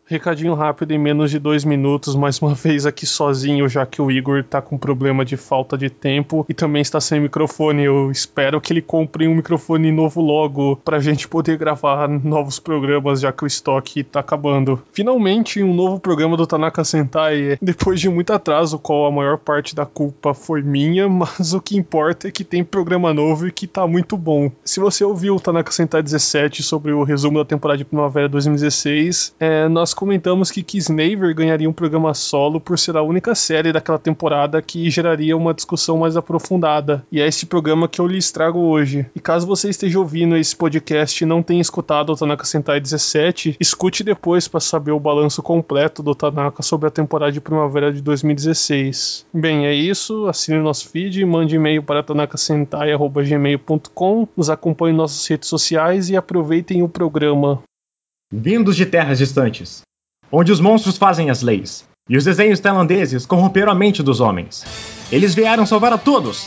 Recadinho rápido em menos de 2 minutos, mais uma vez aqui sozinho, já que o Igor tá com problema de falta de tempo e também está sem microfone. Eu espero que ele compre um microfone novo logo pra gente poder gravar novos programas, já que o estoque tá acabando. Finalmente, um novo programa do Tanaka Sentai, depois de muito atraso, qual a maior parte da culpa foi minha, mas o que importa é que tem programa novo e que tá muito bom. Se você ouviu o Tanaka Sentai 17 sobre o resumo da temporada de Primavera 2016, nós comentamos que Kisnaver ganharia um programa solo por ser a única série daquela temporada que geraria uma discussão mais aprofundada. E é esse programa que eu lhes trago hoje. E caso você esteja ouvindo esse podcast e não tenha escutado o Tanaka Sentai 17, escute depois para saber o balanço completo do Tanaka sobre a temporada de Primavera de 2016. Bem, é isso. Assine o nosso feed, mande e-mail para tanakasentai@gmail.com, nos acompanhe em nossas redes sociais e aproveitem o programa. Vindos de terras distantes, onde os monstros fazem as leis, e os desenhos tailandeses corromperam a mente dos homens. Eles vieram salvar a todos.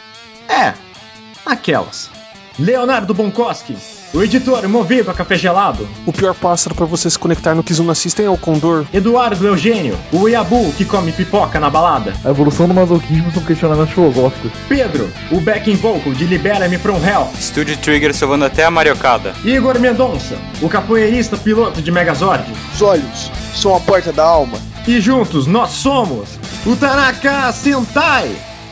Aquelas. Leonardo Bonkoski, o editor movido a café gelado. O pior pássaro para você se conectar no Kizuna System é o condor. Eduardo Eugênio, o Iabu que come pipoca na balada. A evolução do masoquismo são questionamentos filosóficos. Pedro, o backing vocal de Libera-me from Hell. Studio Trigger salvando até a mariocada. Igor Mendonça, o capoeirista piloto de Megazord. Os olhos são a porta da alma. E juntos nós somos o Tanaka Sentai.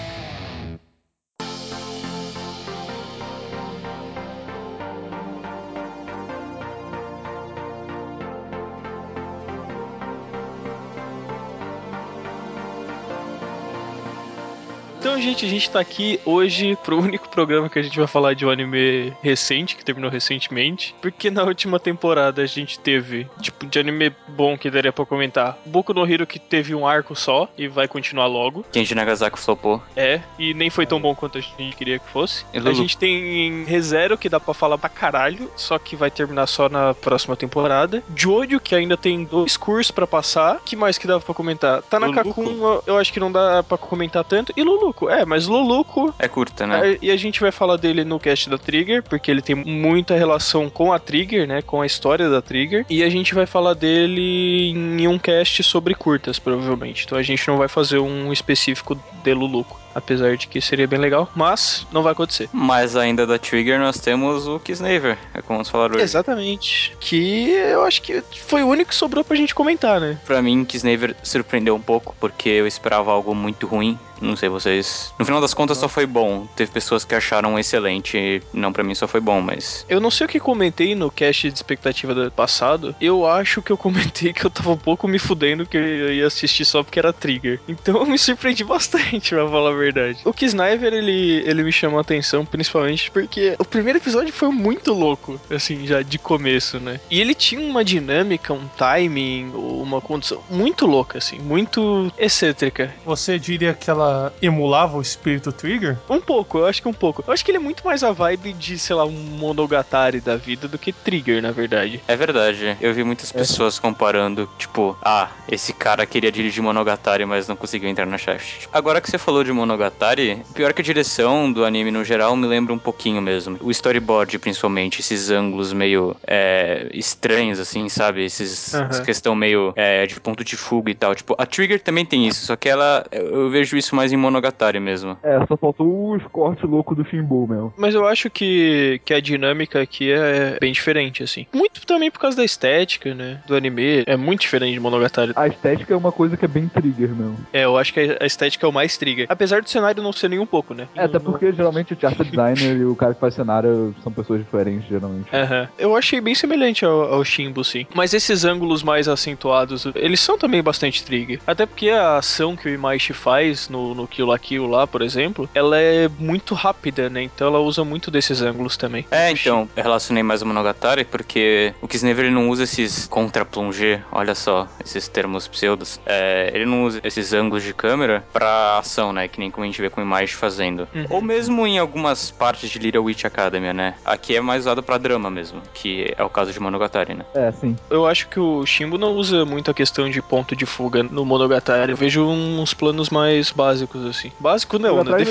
Então, gente, a gente tá aqui hoje pro único programa que a gente vai falar de um anime recente, que terminou recentemente, porque na última temporada a gente teve, tipo, de anime bom que daria pra comentar, Boku no Hero, que teve um arco só e vai continuar logo. Kenji Nagasaki flopou. E nem foi tão bom quanto a gente queria que fosse. E Lulu? A gente tem ReZero, que dá pra falar pra caralho, só que vai terminar só na próxima temporada. Jojo, que ainda tem 2 cursos pra passar. Que mais que dá pra comentar? Tanaka-kun, eu acho que não dá pra comentar tanto. E Luluco, mas Luluco é curta, né? E a gente vai falar dele no cast da Trigger, porque ele tem muita relação com a Trigger, né? Com a história da Trigger. E a gente vai falar dele em um cast sobre curtas, provavelmente. Então a gente não vai fazer um específico de Luluco, apesar de que seria bem legal, mas não vai acontecer. Mas ainda da Trigger nós temos o Kisnaver, é como vamos falar hoje. Exatamente. Que eu acho que foi o único que sobrou pra gente comentar, né? Pra mim, Kisnaver surpreendeu um pouco, porque eu esperava algo muito ruim. Não sei vocês. No final das contas só foi bom. Teve pessoas que acharam excelente. Não, pra mim só foi bom, mas... Eu não sei o que comentei no cast de expectativa do passado. Eu acho que eu comentei que eu tava um pouco me fudendo que eu ia assistir só porque era Trigger. Então eu me surpreendi bastante, pra falar a verdade. O Kisnaver, ele me chamou a atenção, principalmente porque o primeiro episódio foi muito louco, assim, já de começo, né? E ele tinha uma dinâmica, um timing, uma condição muito louca, assim, muito excêntrica. Você diria que ela emulava o espírito Trigger? Um pouco, eu acho que um pouco. Eu acho que ele é muito mais a vibe de, sei lá, um Monogatari da vida do que Trigger, na verdade. É verdade. Eu vi muitas pessoas comparando, tipo, esse cara queria dirigir Monogatari, mas não conseguiu entrar na Shaft. Agora que você falou de Monogatari, pior que a direção do anime no geral me lembra um pouquinho mesmo. O storyboard, principalmente, esses ângulos meio estranhos, assim, sabe? Essa questão meio de ponto de fuga e tal. Tipo, a Trigger também tem isso, só que eu vejo isso mais em Monogatari mesmo. Só faltou os cortes loucos do Shimbu mesmo. Mas eu acho que a dinâmica aqui é bem diferente, assim. Muito também por causa da estética, né? Do anime. É muito diferente de Monogatari. A estética é uma coisa que é bem Trigger mesmo. Eu acho que a estética é o mais Trigger. Apesar do cenário não ser nem um pouco, né? Até porque geralmente o art designer e o cara que faz cenário são pessoas diferentes, geralmente. Eu achei bem semelhante ao Shimbu, sim. Mas esses ângulos mais acentuados, eles são também bastante Trigger. Até porque a ação que o Imaishi faz no Kill la Kill lá, por exemplo, ela é muito rápida, né? Então ela usa muito desses ângulos também. Então, eu relacionei mais o Monogatari porque o Kisnaver ele não usa esses contra-plongé, olha só, esses termos pseudos. Ele não usa esses ângulos de câmera pra ação, né? Que nem como a gente vê com o Image fazendo. Ou mesmo em algumas partes de Little Witch Academia, né? Aqui é mais usado pra drama mesmo, que é o caso de Monogatari, né? Sim. Eu acho que o Shimbu não usa muito a questão de ponto de fuga no Monogatari. Eu vejo uns planos mais básicos, assim. Básico não, né?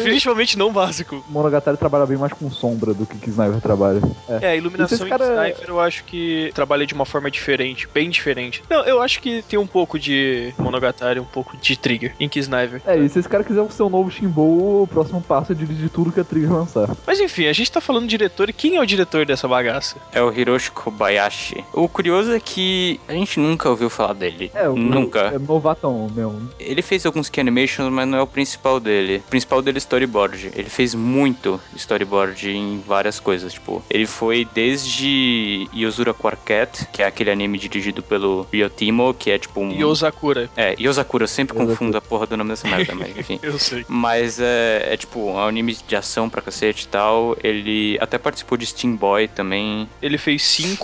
definitivamente não básico. Monogatari trabalha bem mais com sombra do que Sniper trabalha. A iluminação em Sniper eu acho que trabalha de uma forma diferente, bem diferente. Não, eu acho que tem um pouco de Monogatari, um pouco de Trigger em Sniper. E se esse cara quiser ser o novo Shinbou, o próximo passo é dirigir tudo que a Trigger lançar. Mas enfim, a gente tá falando de diretor, e quem é o diretor dessa bagaça? É o Hiroshi Kobayashi. O curioso é que a gente nunca ouviu falar dele. Nunca. É novatão mesmo. Ele fez alguns key animations, mas não é o principal dele. O principal dele é storyboard. Ele fez muito storyboard em várias coisas, tipo, ele foi desde Yozura Quartet, que é aquele anime dirigido pelo Ryotimo, que é tipo um... Yozakura. Yozakura, eu sempre confundo a porra do nome dessa merda, mas enfim. Eu sei. Mas é tipo um anime de ação pra cacete e tal. Ele até participou de Steam Boy também. Ele fez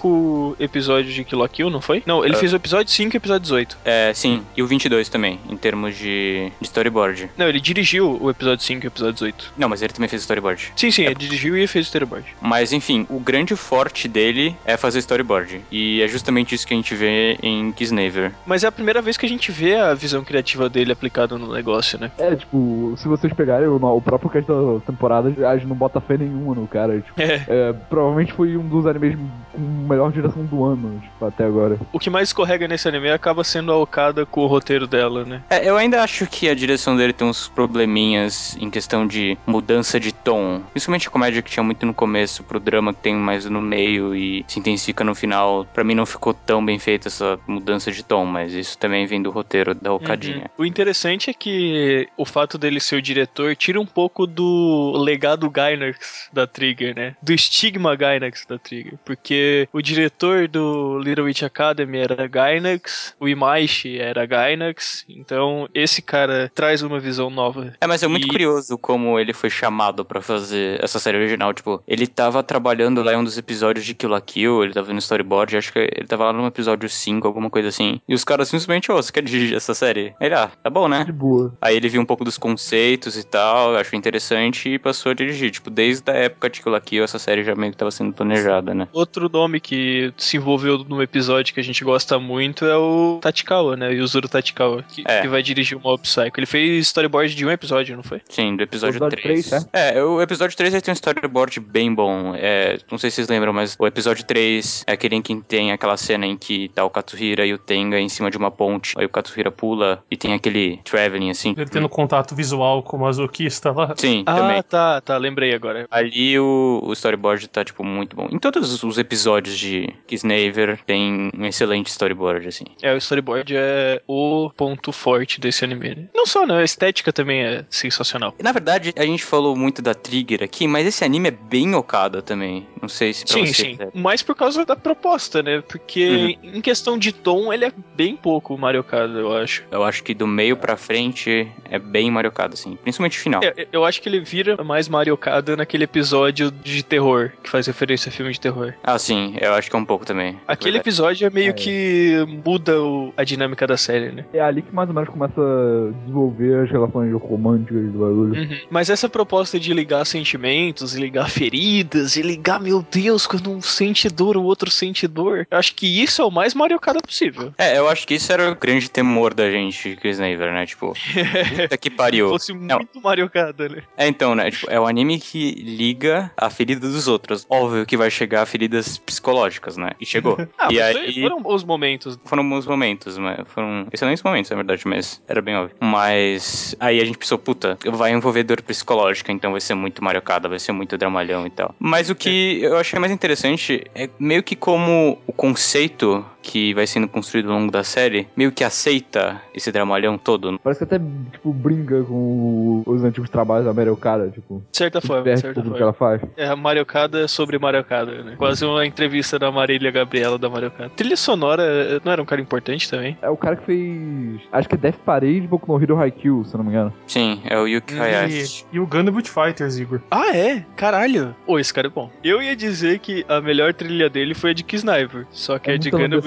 5 episódios de Kill la Kill, não foi? Não, ele fez o episódio 5 e o episódio 18. Sim, e o 22 também, em termos de storyboard. Não, ele dirigiu o episódio 5 e o episódio 18. Não, mas ele também fez storyboard. Sim, ele dirigiu e fez o storyboard. Mas enfim, o grande forte dele é fazer storyboard. E é justamente isso que a gente vê em Kisnaver. Mas é a primeira vez que a gente vê a visão criativa dele aplicada no negócio, né? Tipo, se vocês pegarem o próprio cast da temporada, a gente não bota fé nenhuma no cara. Tipo, provavelmente foi um dos animes com melhor direção do ano, tipo, até agora. O que mais escorrega nesse anime acaba sendo a Okada com o roteiro dela, né? Eu ainda acho que a direção dele tem uns probleminhas em questão de mudança de tom. Principalmente a comédia que tinha muito no começo pro drama que tem mais no meio e se intensifica no final. Pra mim não ficou tão bem feita essa mudança de tom, mas isso também vem do roteiro da Okadinha. O interessante é que o fato dele ser o diretor tira um pouco do legado Gainax da Trigger, né? Do estigma Gainax da Trigger. Porque o diretor do Little Witch Academy era Gainax, o Imaishi era Gainax, então esse cara traz uma visão nova. Mas é muito curioso como ele foi chamado pra fazer essa série original. Tipo, ele tava trabalhando lá em um dos episódios de Kill la Kill, ele tava no storyboard, acho que ele tava lá no episódio 5, alguma coisa assim. E os caras simplesmente, você quer dirigir essa série? Ele, tá bom, né? De boa. Aí ele viu um pouco dos conceitos e tal, achou interessante e passou a dirigir. Tipo, desde a época de Kill la Kill, essa série já meio que tava sendo planejada, né? Outro nome que se envolveu no episódio que a gente gosta muito é o Tachikawa, né? O Yuzuru Tachikawa, que vai dirigir o Mob Psycho. Ele fez storyboard de um episódio, não foi? Sim, do episódio 3. 3, o episódio 3 ele tem um storyboard bem bom. Não sei se vocês lembram, mas o episódio 3 é aquele em que tem aquela cena em que tá o Katsuhira e o Tenga em cima de uma ponte. Aí o Katsuhira pula e tem aquele traveling assim. Ele tendo contato visual com o masoquista lá. Sim, também. Tá, lembrei agora. Ali o storyboard tá, tipo, muito bom. Em todos os episódios de Kisnaver tem um excelente storyboard, assim. O storyboard é o ponto forte desse anime, né? Não só, né? A estética também é sensacional. Na verdade, a gente falou muito da Trigger aqui, mas esse anime é bem Okada também. Não sei se pra você... Sim. Mais por causa da proposta, né? Porque em questão de tom, ele é bem pouco Mario Okada, eu acho. Eu acho que do meio pra frente é bem Mario Okada, assim. Principalmente o final. Eu acho que ele vira mais Mario Okada naquele episódio de terror, que faz referência a filme de terror. Sim. Eu acho que é um pouco também. Aquele episódio é meio que muda a dinâmica da série, né? É ali que mais ou menos começa a desenvolver as relações românticas do bagulho. Mas essa proposta de ligar sentimentos, e ligar feridas, e ligar, meu Deus, quando um sente dor, o outro sente dor, eu acho que isso é o mais Mario Okada possível. Eu acho que isso era o grande temor da gente de Kisnaver, né? Tipo, puta que pariu. Se fosse muito Mario Okada, né? Então, né? Tipo, é o anime que liga a ferida dos outros. Óbvio que vai chegar a feridas psicológicas, né? E chegou. E aí... Foram bons momentos. Foram bons momentos, mas foram excelentes momentos, na verdade, mas era bem óbvio. Mas aí a gente pensou, puta, vai envolver dor psicológica, então vai ser muito Mario Okada, vai ser muito dramalhão e tal. Mas o que eu achei mais interessante é meio que como o conceito que vai sendo construído ao longo da série, meio que aceita esse dramalhão todo. Parece que até, tipo, brinca com os antigos trabalhos da Mario Okada, tipo... De certa forma. Que ela faz. A Mario Okada sobre Mario Okada, né? Quase uma entrevista da Marília Gabriela da Mario Okada. Trilha sonora, não era um cara importante também? É o cara que fez... Acho que é Death Parade e Boku no Hero Haikyuu, se eu não me engano. Sim, é o Yuki Hayashi. E o Gundam Fighters, Igor. Caralho! Esse cara é bom. Eu ia dizer que a melhor trilha dele foi a de Kisniver, só que a de Gundam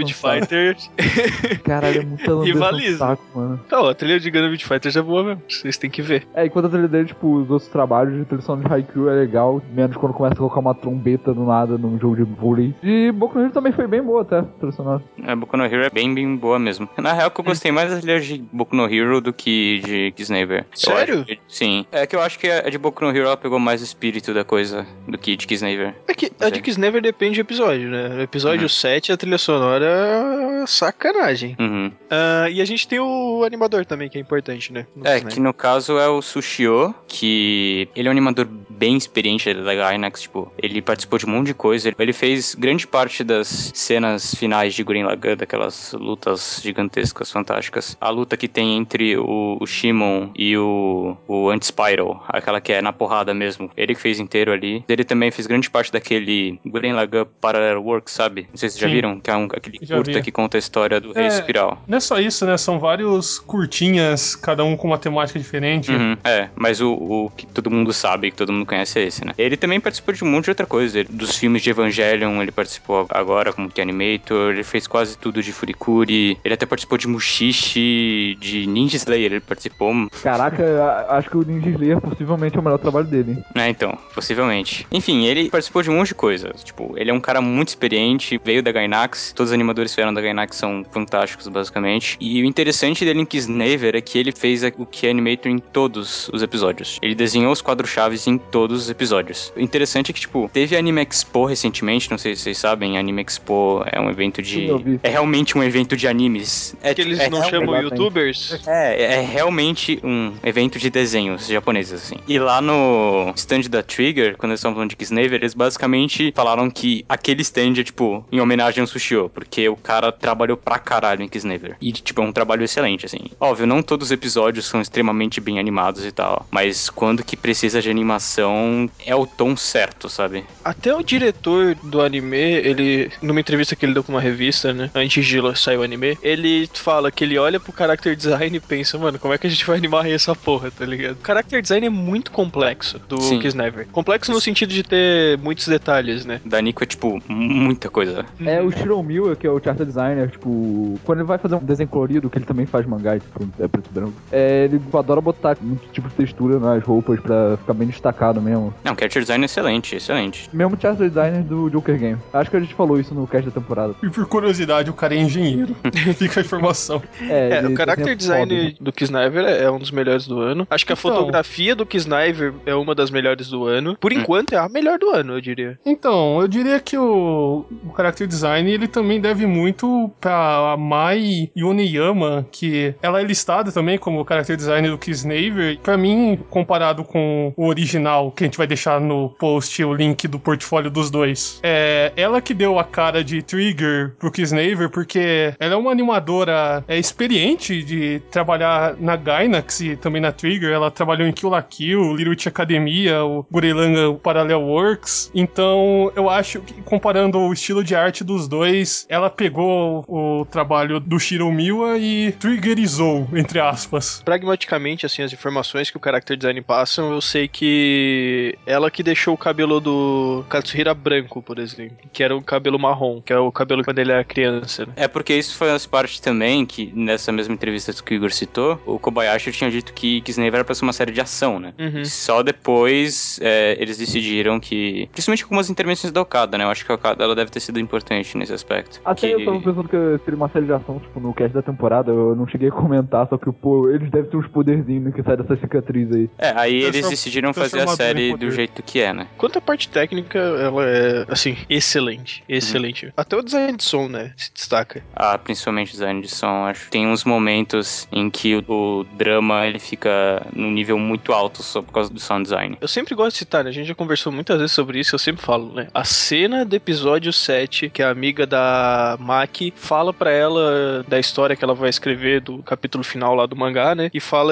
Beat Fighter. Caralho, é muito rivaliza. Saco, mano. Não, a trilha de Gundam Beat Fighter é boa mesmo. Vocês têm que ver. Enquanto a trilha dele, tipo, os outros trabalhos de trilha sonora de Haikyuu é legal, menos quando começa a colocar uma trombeta do nada num jogo de vôlei. E Boku no Hero também foi bem boa, até, a trilha sonora. Boku no Hero é bem boa mesmo. Na real, que eu gostei mais das trilhas de Boku no Hero do que de Kisnaver. Sério? Sim. É que eu acho que a de Boku no Hero ela pegou mais o espírito da coisa do que de Kisnaver. É que a de Kisnaver depende do episódio, né? No episódio 7, a trilha sonora é sacanagem. E a gente tem o animador também, que é importante, né? Que no caso é o Sushio, que ele é um animador bem experiente da Gainax, tipo, ele participou de um monte de coisa, ele fez grande parte das cenas finais de Gurren Lagann, daquelas lutas gigantescas, fantásticas. A luta que tem entre o Shimon e o Anti-Spiral, aquela que é na porrada mesmo, ele que fez inteiro ali. Ele também fez grande parte daquele Gurren Lagann Parallel Works, sabe? Não sei se vocês já viram, que é aquele curta que conta a história do Rei Espiral. Não é só isso, né? São vários curtinhas, cada um com uma temática diferente. Mas o que todo mundo sabe, que todo mundo conhece é esse, né? Ele também participou de um monte de outra coisa. Dos filmes de Evangelion, ele participou agora como que animator, ele fez quase tudo de Furikuri, ele até participou de Mushishi, de Ninja Slayer, ele participou. Caraca, acho que o Ninja Slayer possivelmente é o melhor trabalho dele. Então, possivelmente. Enfim, ele participou de um monte de coisa. Tipo, ele é um cara muito experiente, veio da Gainax, todos os animadores que vieram da Gainax são fantásticos, basicamente. E o interessante dele em Kisnaver é que ele fez o que é animator em todos os episódios. Ele desenhou os quadros-chaves em todos os episódios. O interessante é que, tipo, teve a Anime Expo recentemente, não sei se vocês sabem, a Anime Expo é um evento de... É realmente um evento de animes. Que eles não chamam youtubers? É realmente um evento de desenhos japoneses, assim. E lá no stand da Trigger, quando eles estavam falando de Kisnaver, eles basicamente falaram que aquele stand é, tipo, em homenagem ao Sushio, porque o cara trabalhou pra caralho em Kisnaver. E, tipo, é um trabalho excelente, assim. Óbvio, não todos os episódios são extremamente bem animados e tal, mas quando que precisa de animação, é o tom certo, sabe? Até o diretor do anime, ele, numa entrevista que ele deu com uma revista, né, antes de sair o anime, ele fala que ele olha pro character design e pensa, mano, como é que a gente vai animar essa porra, tá ligado? O character design é muito complexo do Kisnaver. Complexo no sentido de ter muitos detalhes, né? Da Nico é, tipo, muita coisa. O Shiro Miwa, que é o character designer, tipo, quando ele vai fazer um desenho colorido, que ele também faz mangá, tipo, é preto e branco, ele adora botar muito tipo de textura nas roupas pra ficar bem destacado mesmo. Não, o character design é excelente. Mesmo character designer do Joker Game. Acho que a gente falou isso no cast da temporada. E por curiosidade, o cara é engenheiro. Fica a informação. O character design do Kisnaver é um dos melhores do ano. Acho que a fotografia do Kisnaver é uma das melhores do ano. Por enquanto, é a melhor do ano, eu diria. Então, eu diria que o character design, ele também deve muito pra Mai Yoneyama, que ela é listada também como character designer do Kisnaver. Pra mim, comparado com o original, que a gente vai deixar no post o link do portfólio dos dois, é ela que deu a cara de Trigger pro Kisnaver, porque ela é uma animadora experiente de trabalhar na Gainax e também na Trigger. Ela trabalhou em Kill la Kill, Little Witch Academia, o Gurren Lagann Parallel Works. Então, eu acho que, comparando o estilo de arte dos dois, ela pegou o trabalho do Shiro Miwa e triggerizou, entre aspas. Pragmaticamente, assim, as informações que o character design passam, eu sei que ela que deixou o cabelo do Katsuhira branco, por exemplo, que era o cabelo marrom, que é o cabelo quando ele era criança, né? É porque isso faz parte também, que nessa mesma entrevista que o Igor citou, o Kobayashi tinha dito que Kisnaver era pra ser uma série de ação, né? Só depois eles decidiram que... Principalmente com algumas intervenções da Okada, né? Eu acho que a Okada ela deve ter sido importante nesse aspecto. Até eu tava pensando que seria uma série de ação, tipo, no cast da temporada, eu não cheguei a comentar, só que, pô, eles devem ter uns poderzinhos que saem dessa cicatriz aí. Aí eles decidiram fazer a série do jeito que é, né? Quanto à parte técnica, ela é, assim, excelente. Excelente. Até o design de som, né? Se destaca. Principalmente o design de som, acho. Tem uns momentos em que o drama, ele fica num nível muito alto só por causa do sound design. Eu sempre gosto de citar, né? A gente já conversou muitas vezes sobre isso, eu sempre falo, né? A cena do episódio 7, que a amiga da Maki fala pra ela da história que ela vai escrever do capítulo final lá do mangá, né? E fala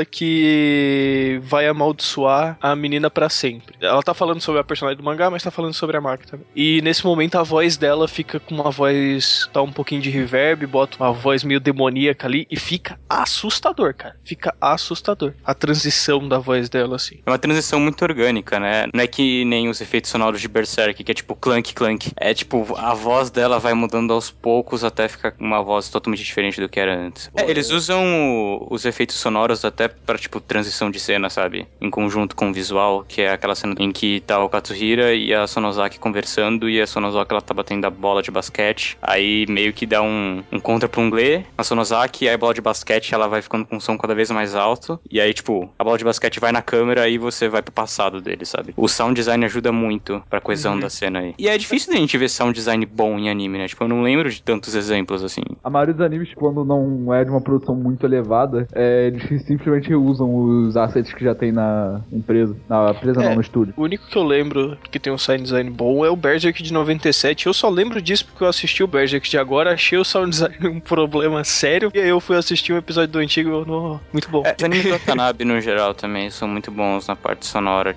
que vai amaldiçoar a menina pra sempre. Ela tá falando sobre a personagem do mangá, mas tá falando sobre a Maki também. E nesse momento a voz dela fica com uma voz, dá um pouquinho de reverb, bota uma voz meio demoníaca ali e fica assustador, cara. Fica assustador. A transição da voz dela, assim. É uma transição muito orgânica, né? Não é que nem os efeitos sonoros de Berserk, que é tipo clank, clank. É tipo, a voz dela vai mudando aos poucos até ficar com uma voz totalmente diferente do que era antes. Eles usam os efeitos sonoros até pra, tipo, transição de cena, sabe? Em conjunto com o visual, que é aquela cena em que tá o Katsuhira e a Sonozaki conversando, e a Sonozaki, ela tá batendo a bola de basquete, aí meio que dá um contra pra um Glê, a Sonozaki, e aí a bola de basquete, ela vai ficando com um som cada vez mais alto, e aí, tipo, a bola de basquete vai na câmera e você vai pro passado dele, sabe? O sound design ajuda muito pra coesão da cena aí. E é difícil da gente ver sound design bom em anime, né? Tipo, eu não lembro de tantos exemplos assim. A maioria dos animes, quando não é de uma produção muito elevada, eles simplesmente usam os assets que já tem na empresa. Na empresa não, no estúdio. O único que eu lembro que tem um sound design bom é o Berserk de 97. Eu só lembro disso porque eu assisti o Berserk de agora, achei o sound design um problema sério, e aí eu fui assistir um episódio do antigo e eu, não, muito bom. Os animes do Watanabe, no geral, também são muito bons na parte sonora.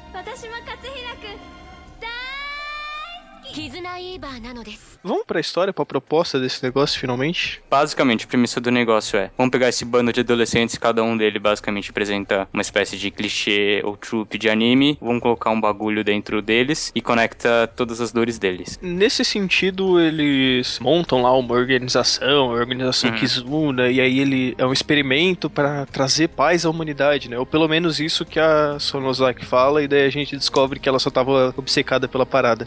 Vamos pra história, pra proposta desse negócio, finalmente? Basicamente, a premissa do negócio é: vamos pegar esse bando de adolescentes, cada um deles basicamente apresenta uma espécie de clichê ou trope de anime, vamos colocar um bagulho dentro deles e conecta todas as dores deles. Nesse sentido, eles montam lá uma organização, a organização Kizuna, e aí ele é um experimento pra trazer paz à humanidade, né? Ou pelo menos isso que a Sonozaki fala, e daí a gente descobre que ela só tava obcecada pela parada.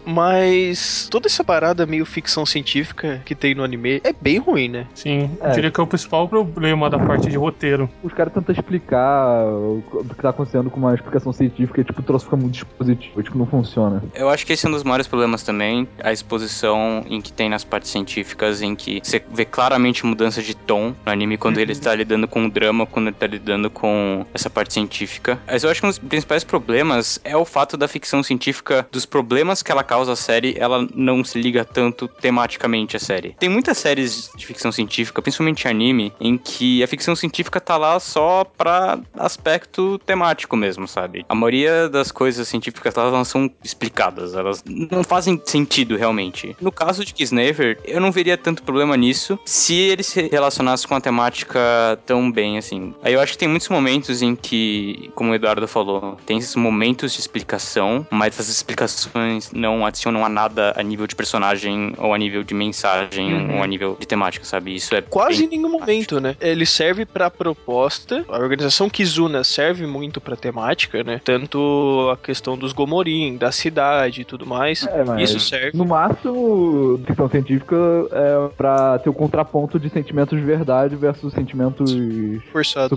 Mas toda essa parada meio ficção científica que tem no anime é bem ruim, né? Sim, eu diria que é o principal problema da parte de roteiro. Os caras tentam explicar o que tá acontecendo com uma explicação científica e, tipo, o troço fica muito dispositivo, tipo, não funciona. Eu acho que esse é um dos maiores problemas também, a exposição em que tem nas partes científicas, em que você vê claramente mudança de tom no anime quando ele está lidando com o drama, quando ele está lidando com essa parte científica. Mas eu acho que um dos principais problemas é o fato da ficção científica, dos problemas que ela causa à série, ela não se liga tanto tematicamente à série. Tem muitas séries de ficção científica, principalmente anime, em que a ficção científica tá lá só pra aspecto temático mesmo, sabe? A maioria das coisas científicas elas não são explicadas, elas não fazem sentido realmente. No caso de Kisnever, eu não veria tanto problema nisso se ele se relacionasse com a temática tão bem assim. Aí eu acho que tem muitos momentos em que, como o Eduardo falou, tem esses momentos de explicação, mas as explicações não adicionam a nada a nível de personagem ou a nível de mensagem ou a nível de temática, sabe? Isso é quase em nenhum momento, né? Ele serve pra proposta, a organização Kizuna serve muito pra temática, né? Tanto a questão dos Gomorin, da cidade e tudo mais, mas isso serve. no máximo, ficção científica é pra ter o contraponto de sentimentos de verdade versus sentimentos forçados.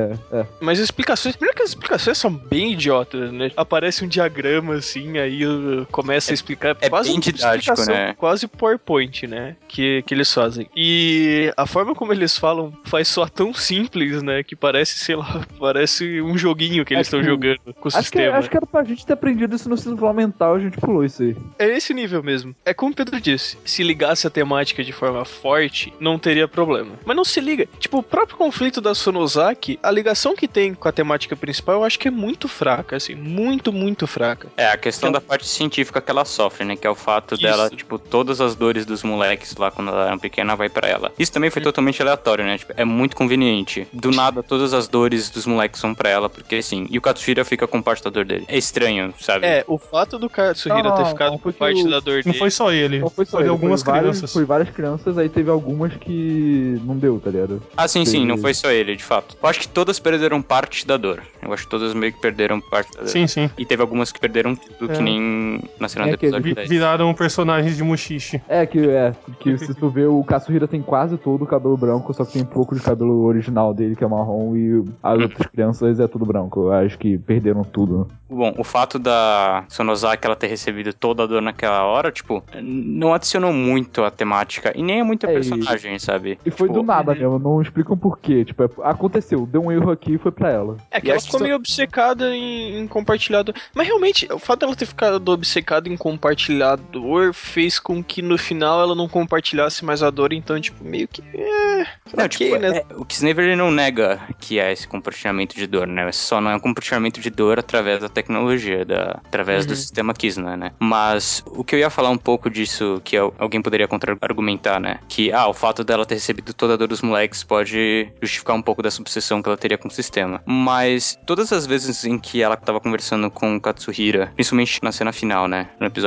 Mas as explicações, primeiro que as explicações são bem idiotas, né? Aparece um diagrama assim, aí começa a explicar. É quase bem didático, né? Quase PowerPoint, né? Que eles fazem. E a forma como eles falam faz soar tão simples, né? Que parece, sei lá, parece um joguinho que eles estão jogando com o sistema. Acho que era pra gente ter aprendido isso no ensino fundamental, a gente pulou isso aí. É esse nível mesmo. É como o Pedro disse, se ligasse a temática de forma forte, não teria problema. Mas não se liga. Tipo, o próprio conflito da Sonozaki, a ligação que tem com a temática principal, eu acho que é muito fraca, assim, muito, muito fraca. É, a questão da parte científica que ela sofre, né? Que é o fato dela, tipo, todas as dores dos moleques lá quando ela era pequena vai pra ela. Isso também foi totalmente aleatório, né? Tipo, é muito conveniente. Do nada, todas as dores dos moleques são pra ela, porque assim. E o Katsuhira fica com parte da dor dele. É estranho, sabe? É, o fato do Katsuhira ter ficado com parte da dor dele. Não foi só ele. Não foi só ele, algumas crianças. Foi várias crianças, aí teve algumas que não deu, tá ligado? Ah, sim, não foi só ele, de fato. Eu acho que todas perderam parte da dor. Eu acho que todas meio que perderam parte da dor. Sim. E teve algumas que perderam tudo, que nem na cena do episódio 10. Viraram personagens de Mushishi. Que se tu vê, o Katsuhira tem quase todo o cabelo branco, só que tem um pouco de cabelo original dele, que é marrom, e as outras crianças é tudo branco. Eu acho que perderam tudo. Bom, o fato da Sonozaki ela ter recebido toda a dor naquela hora, tipo, não adicionou muito a temática e nem é muita personagem, sabe? E foi tipo, do nada mesmo, não explicam por quê. Tipo, aconteceu, deu um erro aqui e foi pra ela. É que ela ficou meio obcecada em compartilhador. Mas realmente, o fato dela ter ficado obcecada em compartilhador fez com que no final ela não compartilhasse mais a dor, então, tipo, meio que. Não, tipo, né? O Kisnever ele não nega que é esse compartilhamento de dor, né? Só não é um compartilhamento de dor através da tecnologia, através do sistema Kizuna, né? Mas o que eu ia falar um pouco disso, que alguém poderia contra-argumentar, né? Que, o fato dela ter recebido toda a dor dos moleques pode justificar um pouco dessa obsessão que ela teria com o sistema. Mas todas as vezes em que ela tava conversando com o Katsuhira, principalmente na cena final, né? No episódio final,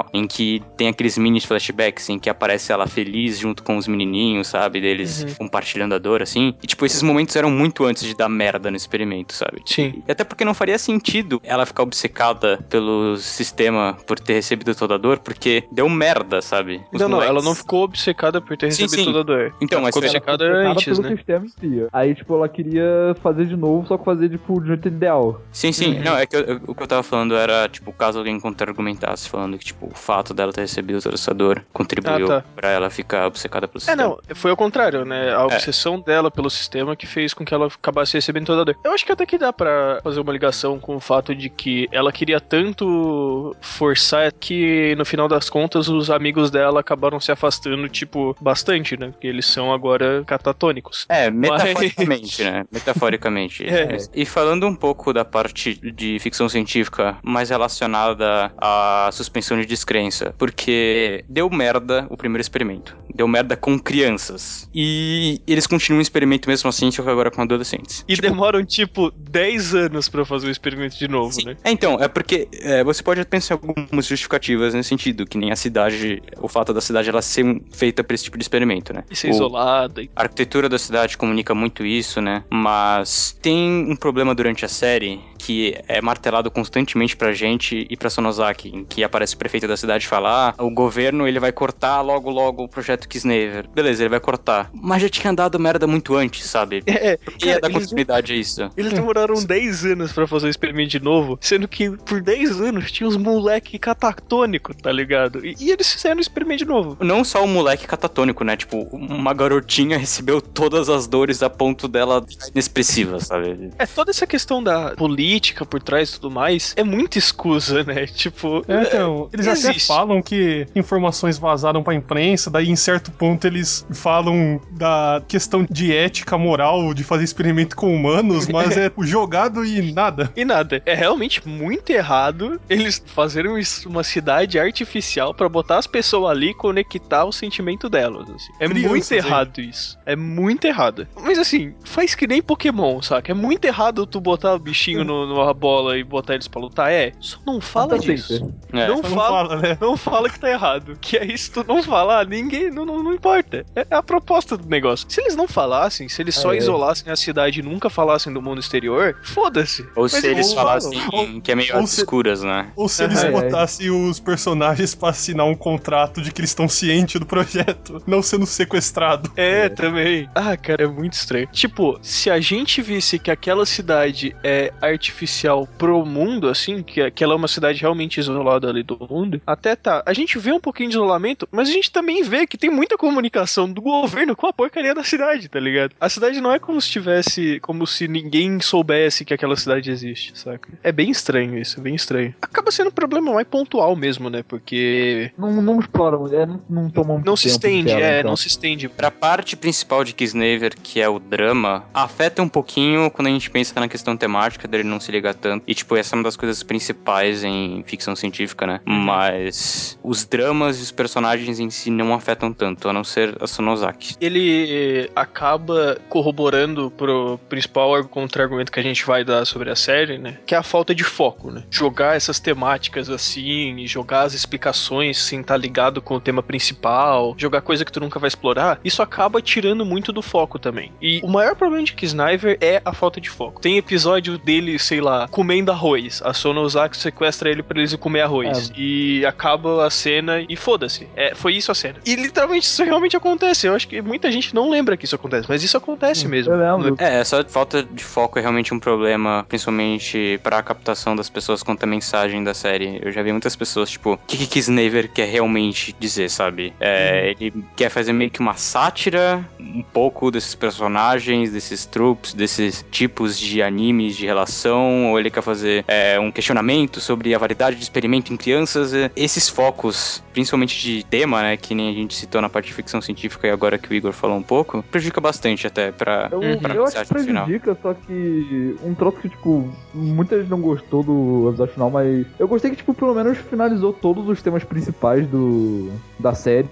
em que tem aqueles mini flashbacks em que aparece ela feliz junto com os menininhos, sabe? Deles compartilhando a dor, assim. E, tipo, esses momentos eram muito antes de dar merda no experimento, sabe? Sim. E até porque não faria sentido ela ficar obcecada pelo sistema por ter recebido toda a dor, porque deu merda, sabe? Os Não, moleques... ela não ficou obcecada por ter recebido sim. toda a dor. Então, ela mas ficou foi- obcecada Ela ficou antes, pelo né? sistema em si. Aí, tipo, ela queria fazer de novo, só que fazer, tipo, de jeito ideal. Sim. Não, é que o que eu tava falando era, tipo, caso alguém contra-argumentasse, falando que, tipo, o fato dela ter recebido toda essa dor contribuiu pra ela ficar obcecada pelo sistema. Não, foi ao contrário, né? A obsessão dela pelo sistema que fez com que ela acabasse recebendo toda a dor. Eu acho que até que dá pra fazer uma ligação com o fato de que ela queria tanto forçar que, no final das contas, os amigos dela acabaram se afastando, tipo, bastante, né? Porque eles são agora catatônicos. Metaforicamente, né? Metaforicamente. E falando um pouco da parte de ficção científica mais relacionada à suspensão de descrença, porque deu merda o primeiro experimento. Deu merda com crianças. E eles continuam o experimento mesmo assim, só que agora com adolescentes. E demoram, tipo, 10 anos pra fazer o experimento de novo, né? Então, é porque você pode pensar em algumas justificativas nesse sentido, que nem a cidade, o fato da cidade ela ser feita pra esse tipo de experimento, né? E ser isolada. A arquitetura da cidade comunica muito isso, né? Mas tem um problema durante a série que é martelado constantemente pra gente e pra Sonosaki, em que aparece o prefeito da cidade falar, o governo ele vai cortar logo o projeto Kisnever. Beleza, ele vai cortar. Mas já tinha dado merda muito antes, sabe? Porque ia dar continuidade a isso. Eles demoraram 10 anos pra fazer o experimento de novo, sendo que por 10 anos tinha uns moleque catatônico, tá ligado? E eles fizeram o experimento de novo. Não só o moleque catatônico, né? Tipo, uma garotinha recebeu todas as dores a ponto dela inexpressiva, sabe? Toda essa questão da política por trás e tudo mais é muito escusa, né? Tipo, Então, eles até existe. falam que informações vazaram pra imprensa, daí em certo ponto eles falam da questão de ética, moral, de fazer experimento com humanos, mas é jogado e nada. E nada. É realmente muito errado eles fazerem uma cidade artificial pra botar as pessoas ali e conectar o sentimento delas, assim. É Crianças, muito errado isso. É muito errado. Mas assim, faz que nem Pokémon, saca? É muito errado tu botar o bichinho numa bola e botar eles pra lutar. Só não fala disso. Não fala, né? Não fala que tá errado. Que é isso, tu não falar, ninguém, não importa. É a proposta do negócio. Se eles não falassem, se eles só isolassem a cidade e nunca falassem do mundo exterior, foda-se. Ou Mas se eles falassem falam. que é meio às escuras, né? Ou se eles botassem os personagens pra assinar um contrato de que eles estão cientes do projeto, não sendo sequestrado. Também. Cara, é muito estranho. Tipo, se a gente visse que aquela cidade é artificial pro mundo, assim, que ela é uma cidade realmente isolada ali do mundo, até tá. A gente vê um pouquinho de isolamento, mas a gente também vê que tem muita comunicação do governo com a porcaria da cidade, tá ligado? A cidade não é como se tivesse, como se ninguém soubesse que aquela cidade existe, saca? É bem estranho isso, é bem estranho. Acaba sendo um problema mais pontual mesmo, né? Porque Não exploram, não tomam muito não se tempo de estende, tela, então. não se estende. Pra parte principal de Kisnever, que é o drama, afeta um pouquinho quando a gente pensa na questão temática dele não se ligar tanto. E, tipo, essa é uma das coisas principais em ficção científica, né? Mas os dramas e os personagens em si não afetam tanto, a não ser a Sonosaki. Ele acaba corroborando pro principal contra-argumento que a gente vai dar sobre a série, né? Que é a falta de foco, né? Jogar essas temáticas assim, e jogar as explicações sem estar ligado com o tema principal, jogar coisa que tu nunca vai explorar, isso acaba tirando muito do foco também. E o maior problema de Kisnever é a falta de foco. Tem episódio dele, sei lá, comendo arroz. A Sonosaki sequestra ele pra eles ir comer arroz. E acaba a cena e foda-se. Foi isso a cena. E literalmente isso realmente acontece. Eu acho que muita gente não lembra que isso acontece, mas isso acontece mesmo. Eu lembro. Essa falta de foco é realmente um problema, principalmente pra captação das pessoas quanto à mensagem da série. Eu já vi muitas pessoas, tipo, o que Kisnever quer realmente dizer, sabe? Ele quer fazer meio que uma sátira, um pouco desses personagens, desses tropes, desses tipos de animes de relação, ou ele quer fazer um questionamento sobre a variedade de experimento em crianças. Esses focos, principalmente de tema, né, que nem a gente citou na parte de ficção científica e agora que o Igor falou um pouco, prejudica bastante até pra Eu acho que prejudica, só que um troço que, tipo, muita gente não gostou do episódio final, mas eu gostei que, tipo, pelo menos finalizou todos os temas principais da série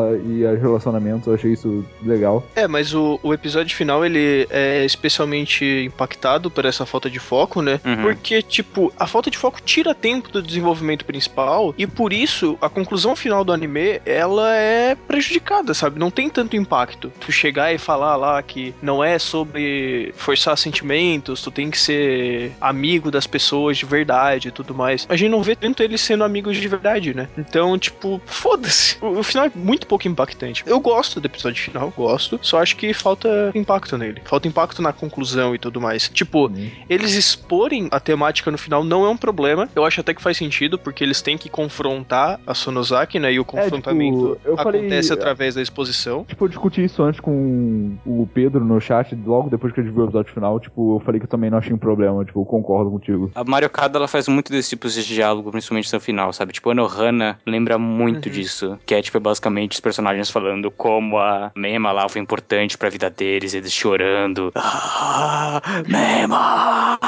e os relacionamentos, eu achei isso legal. Mas o episódio final, ele é especialmente impactado por essa falta de foco, foco, né? Porque, tipo, a falta de foco tira tempo do desenvolvimento principal e por isso a conclusão final do anime, ela é prejudicada, sabe? Não tem tanto impacto. Tu chegar e falar lá que não é sobre forçar sentimentos, tu tem que ser amigo das pessoas de verdade e tudo mais. A gente não vê tanto eles sendo amigos de verdade, né? Então, tipo, foda-se. O final é muito pouco impactante. Eu gosto do episódio final, gosto, só acho que falta impacto nele. Falta impacto na conclusão e tudo mais. Tipo, eles exporem a temática no final não é um problema. Eu acho até que faz sentido, porque eles têm que confrontar a Sonozaki, né? E o confrontamento acontece através da exposição. Tipo, eu discuti isso antes com o Pedro no chat, logo depois que a gente viu o episódio final. Tipo, eu falei que eu também não achei um problema. Tipo, eu concordo contigo. A Mario Kart, ela faz muito desse tipo de diálogo, principalmente no final, sabe? Tipo, a Nohana lembra muito disso. Que é, tipo, basicamente os personagens falando como a Mema lá foi importante pra vida deles, eles chorando. Ah, Mema!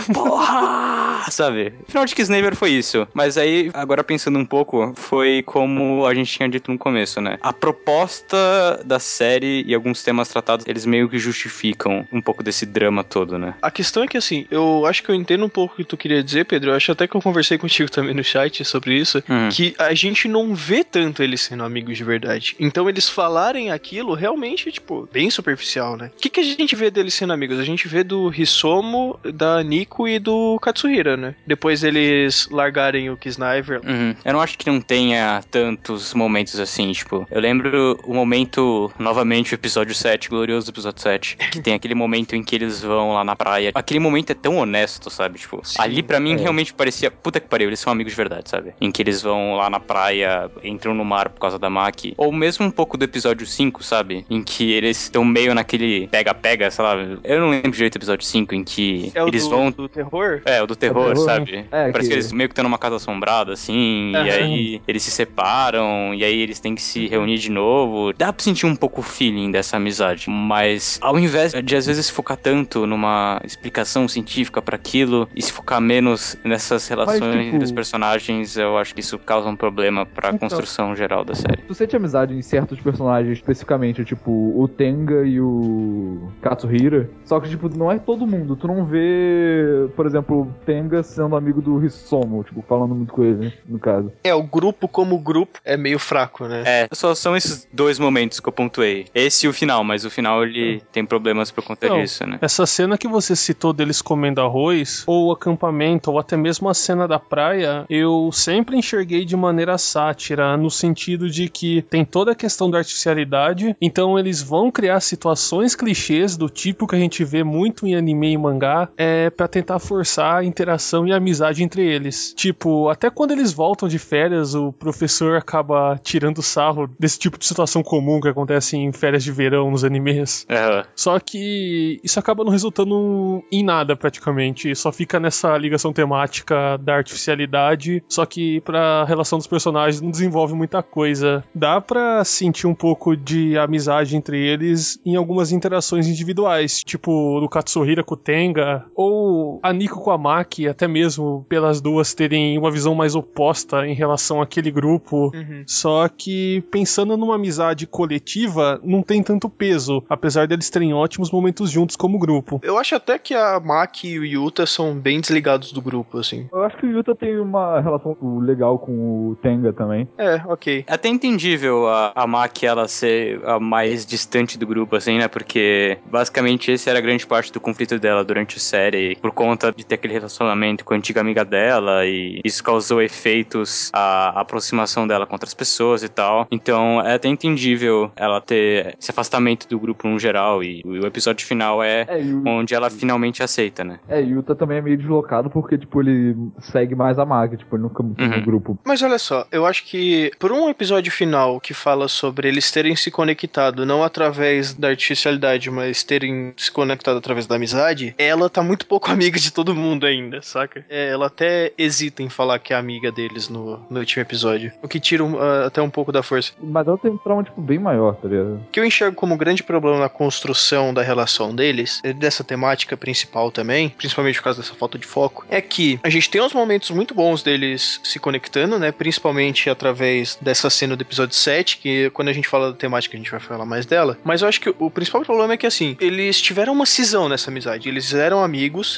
Porra! Sabe? O final de Kisnaver foi isso. Mas aí, agora pensando um pouco, foi como a gente tinha dito no começo, né? A proposta da série e alguns temas tratados, eles meio que justificam um pouco desse drama todo, né? A questão é que, assim, eu acho que eu entendo um pouco o que tu queria dizer, Pedro. Eu acho até que eu conversei contigo também no chat sobre isso, que a gente não vê tanto eles sendo amigos de verdade. Então, eles falarem aquilo realmente, tipo, bem superficial, né? O que a gente vê deles sendo amigos? A gente vê do Hisomo, da Nico e do Katsuhira, né? Depois eles largarem o Kisnaver. Eu não acho que não tenha tantos momentos assim, tipo, eu lembro o momento, novamente, o episódio 7, glorioso episódio 7, que tem aquele momento em que eles vão lá na praia. Aquele momento é tão honesto, sabe? Tipo, sim, ali pra mim realmente parecia, puta que pariu, eles são amigos de verdade, sabe? Em que eles vão lá na praia, entram no mar por causa da Maki. Ou mesmo um pouco do episódio 5, sabe? Em que eles estão meio naquele pega-pega, sei lá. Eu não lembro direito do episódio 5, em que eles vão... do terror? É, o do terror, sabe? Parece que eles meio que estão numa casa assombrada, assim, e aí eles se separam, e aí eles têm que se reunir de novo. Dá pra sentir um pouco o feeling dessa amizade, mas ao invés de às vezes focar tanto numa explicação científica pra aquilo e se focar menos nessas relações entre os personagens, eu acho que isso causa um problema pra construção geral da série. Tu sente amizade em certos personagens especificamente, tipo o Tenga e o Katsuhira, só que tipo, não é todo mundo. Tu não vê, por exemplo, o Tenga sendo amigo do Hisomo, tipo, falando muito com ele, no caso. O grupo como grupo é meio fraco, né? Só são esses dois momentos que eu pontuei. Esse e o final, mas o final ele tem problemas por conta disso, né? Essa cena que você citou deles comendo arroz, ou o acampamento, ou até mesmo a cena da praia, eu sempre enxerguei de maneira sátira, no sentido de que tem toda a questão da artificialidade, então eles vão criar situações clichês do tipo que a gente vê muito em anime e mangá, pra tentar forçar a interação e a amizade entre eles. Tipo, até quando eles voltam de férias, o professor acaba tirando sarro desse tipo de situação comum que acontece em férias de verão nos animes. Só que isso acaba não resultando em nada praticamente, só fica nessa ligação temática da artificialidade, só que pra relação dos personagens não desenvolve muita coisa. Dá pra sentir um pouco de amizade entre eles em algumas interações individuais, tipo no Katsuhira com o Tenga, ou a Nico com a Maki, até mesmo pelas duas terem uma visão mais oposta em relação àquele grupo. Só que pensando numa amizade coletiva, não tem tanto peso, apesar deles terem ótimos momentos juntos como grupo. Eu acho até que a Maki e o Yuta são bem desligados do grupo, assim. Eu acho que o Yuta tem uma relação legal com o Tenga também. Ok. É até entendível a Maki ela ser a mais distante do grupo, assim, né? Porque basicamente esse era grande parte do conflito dela durante a série, por conta de ter aquele relacionamento com a antiga amiga dela, e isso causou efeitos à aproximação dela com outras pessoas e tal. Então é até entendível ela ter esse afastamento do grupo no geral, e o episódio final onde ela finalmente aceita, né? Yuta também é meio deslocado porque, tipo, ele segue mais a Maki, tipo, ele nunca no grupo. Mas olha só, eu acho que por um episódio final que fala sobre eles terem se conectado, não através da artificialidade, mas terem se conectado através da amizade, ela tá muito pouco amiga de todo mundo ainda, saca? Ela até hesita em falar que é amiga deles no último episódio, o que tira até um pouco da força. Mas ela tem um trauma, tipo, bem maior, tá ligado? O que eu enxergo como grande problema na construção da relação deles, dessa temática principal também, principalmente por causa dessa falta de foco, é que a gente tem uns momentos muito bons deles se conectando, né? Principalmente através dessa cena do episódio 7, que quando a gente fala da temática a gente vai falar mais dela. Mas eu acho que o principal problema é que, assim, eles tiveram uma cisão nessa amizade. Eles eram amigos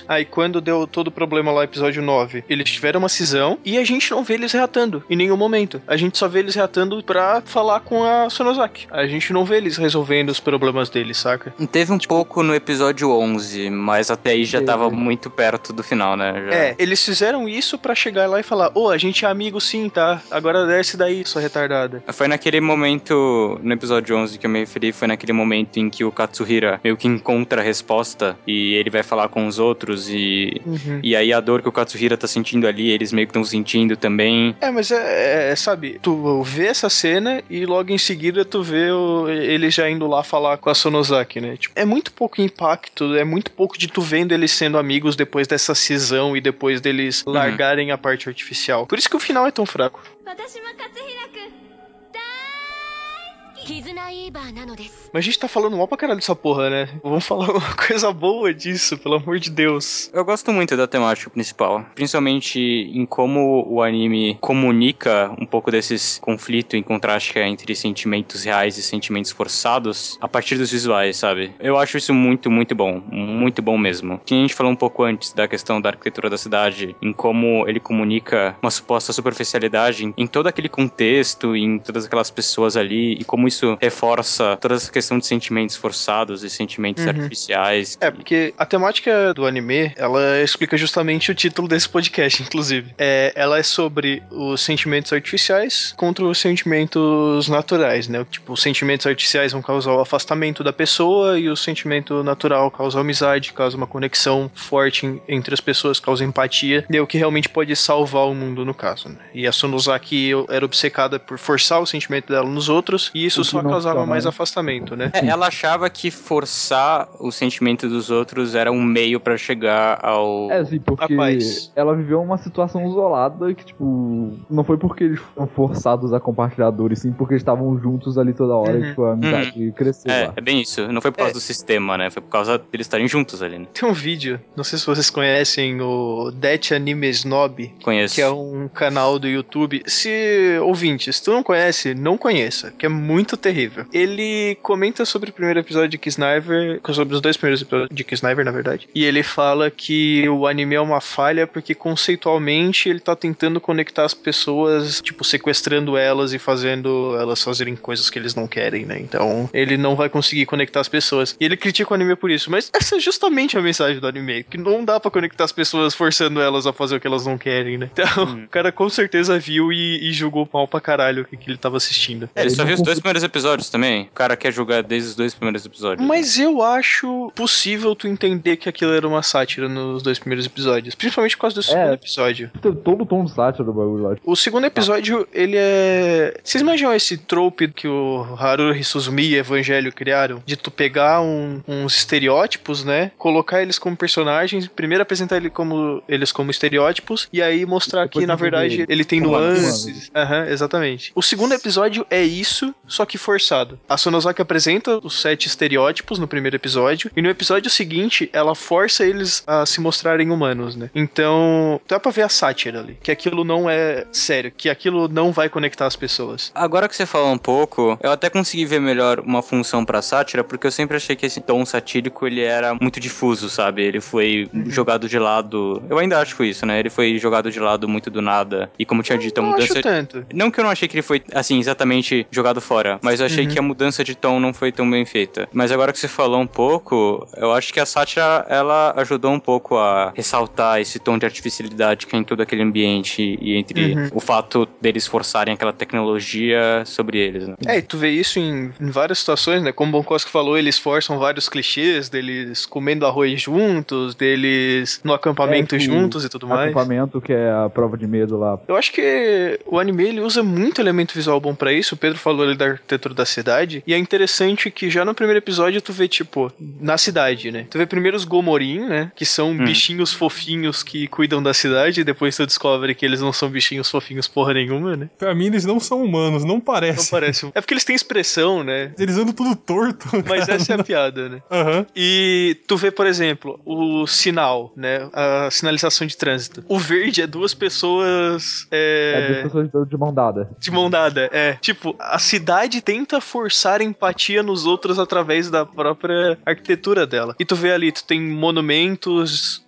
Aí quando deu todo o problema lá, episódio 9, eles tiveram uma cisão e a gente não vê eles reatando em nenhum momento. A gente só vê eles reatando pra falar com a Sonozaki. A gente não vê eles resolvendo os problemas deles, saca? Teve um pouco no episódio 11, mas até aí já tava muito perto do final, né? Já... eles fizeram isso pra chegar lá e falar, a gente é amigo sim, tá? Agora desce daí, sua retardada. Foi naquele momento, no episódio 11 que eu me referi, foi naquele momento em que o Katsuhira meio que encontra a resposta e ele vai falar com os outros e aí a dor que o Katsuhira tá sentindo ali, eles meio que estão sentindo também. Mas sabe, tu vê essa cena e logo em seguida tu vê ele já indo lá falar com a Sonozaki, né? Tipo, é muito pouco impacto, é muito pouco de tu vendo eles sendo amigos depois dessa cisão e depois deles largarem a parte artificial. Por isso que o final é tão fraco. Mas a gente tá falando mal pra caralho dessa porra, né? Vamos falar uma coisa boa disso, pelo amor de Deus. Eu gosto muito da temática principal, principalmente em como o anime comunica um pouco desses conflitos em contraste entre sentimentos reais e sentimentos forçados a partir dos visuais, sabe? Eu acho isso muito, muito bom mesmo. Que a gente falou um pouco antes da questão da arquitetura da cidade, em como ele comunica uma suposta superficialidade em todo aquele contexto, em todas aquelas pessoas ali, e como isso reforça toda essa questão de sentimentos forçados e sentimentos artificiais. Porque a temática do anime, ela explica justamente o título desse podcast, inclusive. Ela é sobre os sentimentos artificiais contra os sentimentos naturais, né? Tipo, os sentimentos artificiais vão causar o afastamento da pessoa e o sentimento natural causa amizade, causa uma conexão forte entre as pessoas, causa empatia, e é o que realmente pode salvar o mundo no caso, né? E a Sonozaki era obcecada por forçar o sentimento dela nos outros, e isso só causava mais afastamento, né? Ela achava que forçar o sentimento dos outros era um meio pra chegar ao... Sim, porque ela viveu uma situação isolada que, tipo, não foi porque eles foram forçados a compartilhar dores, sim porque eles estavam juntos ali toda hora e, tipo, a amizade cresceu lá. É bem isso. Não foi por causa do sistema, né? Foi por causa deles estarem juntos ali, né? Tem um vídeo, não sei se vocês conhecem o Det Anime Snob. Conheço. Que é um canal do YouTube. Se, ouvinte, se tu não conhece, não conheça, que é muito terrível. Ele comenta sobre o primeiro episódio de Kisniver, sobre os dois primeiros episódios de Kisniver, na verdade, e ele fala que o anime é uma falha porque conceitualmente ele tá tentando conectar as pessoas, tipo, sequestrando elas e fazendo elas fazerem coisas que eles não querem, né? Então, ele não vai conseguir conectar as pessoas. E ele critica o anime por isso, mas essa é justamente a mensagem do anime, que não dá pra conectar as pessoas forçando elas a fazer o que elas não querem, né? Então, o cara com certeza viu e julgou mal pra caralho o que ele tava assistindo. Ele só viu os dois primeiros episódios também. O cara quer julgar desde os dois primeiros episódios. Mas eu acho possível tu entender que aquilo era uma sátira nos dois primeiros episódios. Principalmente por causa do segundo episódio. Todo o tom de sátira do bagulho lá. O segundo episódio, ele é... Vocês imaginam esse trope que o Haruhi Suzumi e Evangelho criaram? De tu pegar uns estereótipos, né? Colocar eles como personagens, primeiro apresentar eles como estereótipos, e aí mostrar que, na verdade, ele tem nuances. Exatamente. O segundo episódio é isso, só que forçado. A Sonozaki apresenta os 7 estereótipos no primeiro episódio, e no episódio seguinte, ela força eles a se mostrarem humanos, né? Então, dá pra ver a sátira ali, que aquilo não é sério, que aquilo não vai conectar as pessoas. Agora que você falou um pouco, eu até consegui ver melhor uma função pra sátira, porque eu sempre achei que esse tom satírico, ele era muito difuso, sabe? Ele foi jogado de lado... Eu ainda acho isso, né? Ele foi jogado de lado muito do nada, e como tinha dito, a mudança... Acho tanto. Não que eu não achei que ele foi, assim, exatamente jogado fora, mas eu achei que a mudança de tom não foi tão bem feita. Mas agora que você falou um pouco, eu acho que a sátira, ela ajudou um pouco a ressaltar esse tom de artificialidade que é em todo aquele ambiente e entre o fato deles forçarem aquela tecnologia sobre eles, né? E tu vê isso em várias situações, né? Como o Bonkoski falou, eles forçam vários clichês deles comendo arroz juntos, deles no acampamento juntos e tudo mais. Acampamento, que é a prova de medo lá. Eu acho que o anime, ele usa muito elemento visual bom pra isso. O Pedro falou ali da arquitetura da cidade, e é interessante que já no primeiro episódio tu vê, tipo, na cidade, né? Tu vê primeiro os Gomorin, né? Que são bichinhos fofinhos que cuidam da cidade, e depois tu descobre que eles não são bichinhos fofinhos porra nenhuma, né? Pra mim, eles não são humanos, não parece. Não parece. É porque eles têm expressão, né? Eles andam tudo torto. Mas cara. essa é a piada, né? E tu vê, por exemplo, o sinal, né? A sinalização de trânsito. O verde é duas pessoas... duas pessoas de mão dada. De mão dada, Tipo, a cidade tenta forçar empatia nos outros através da própria arquitetura dela. E tu vê ali, tu tem monumentos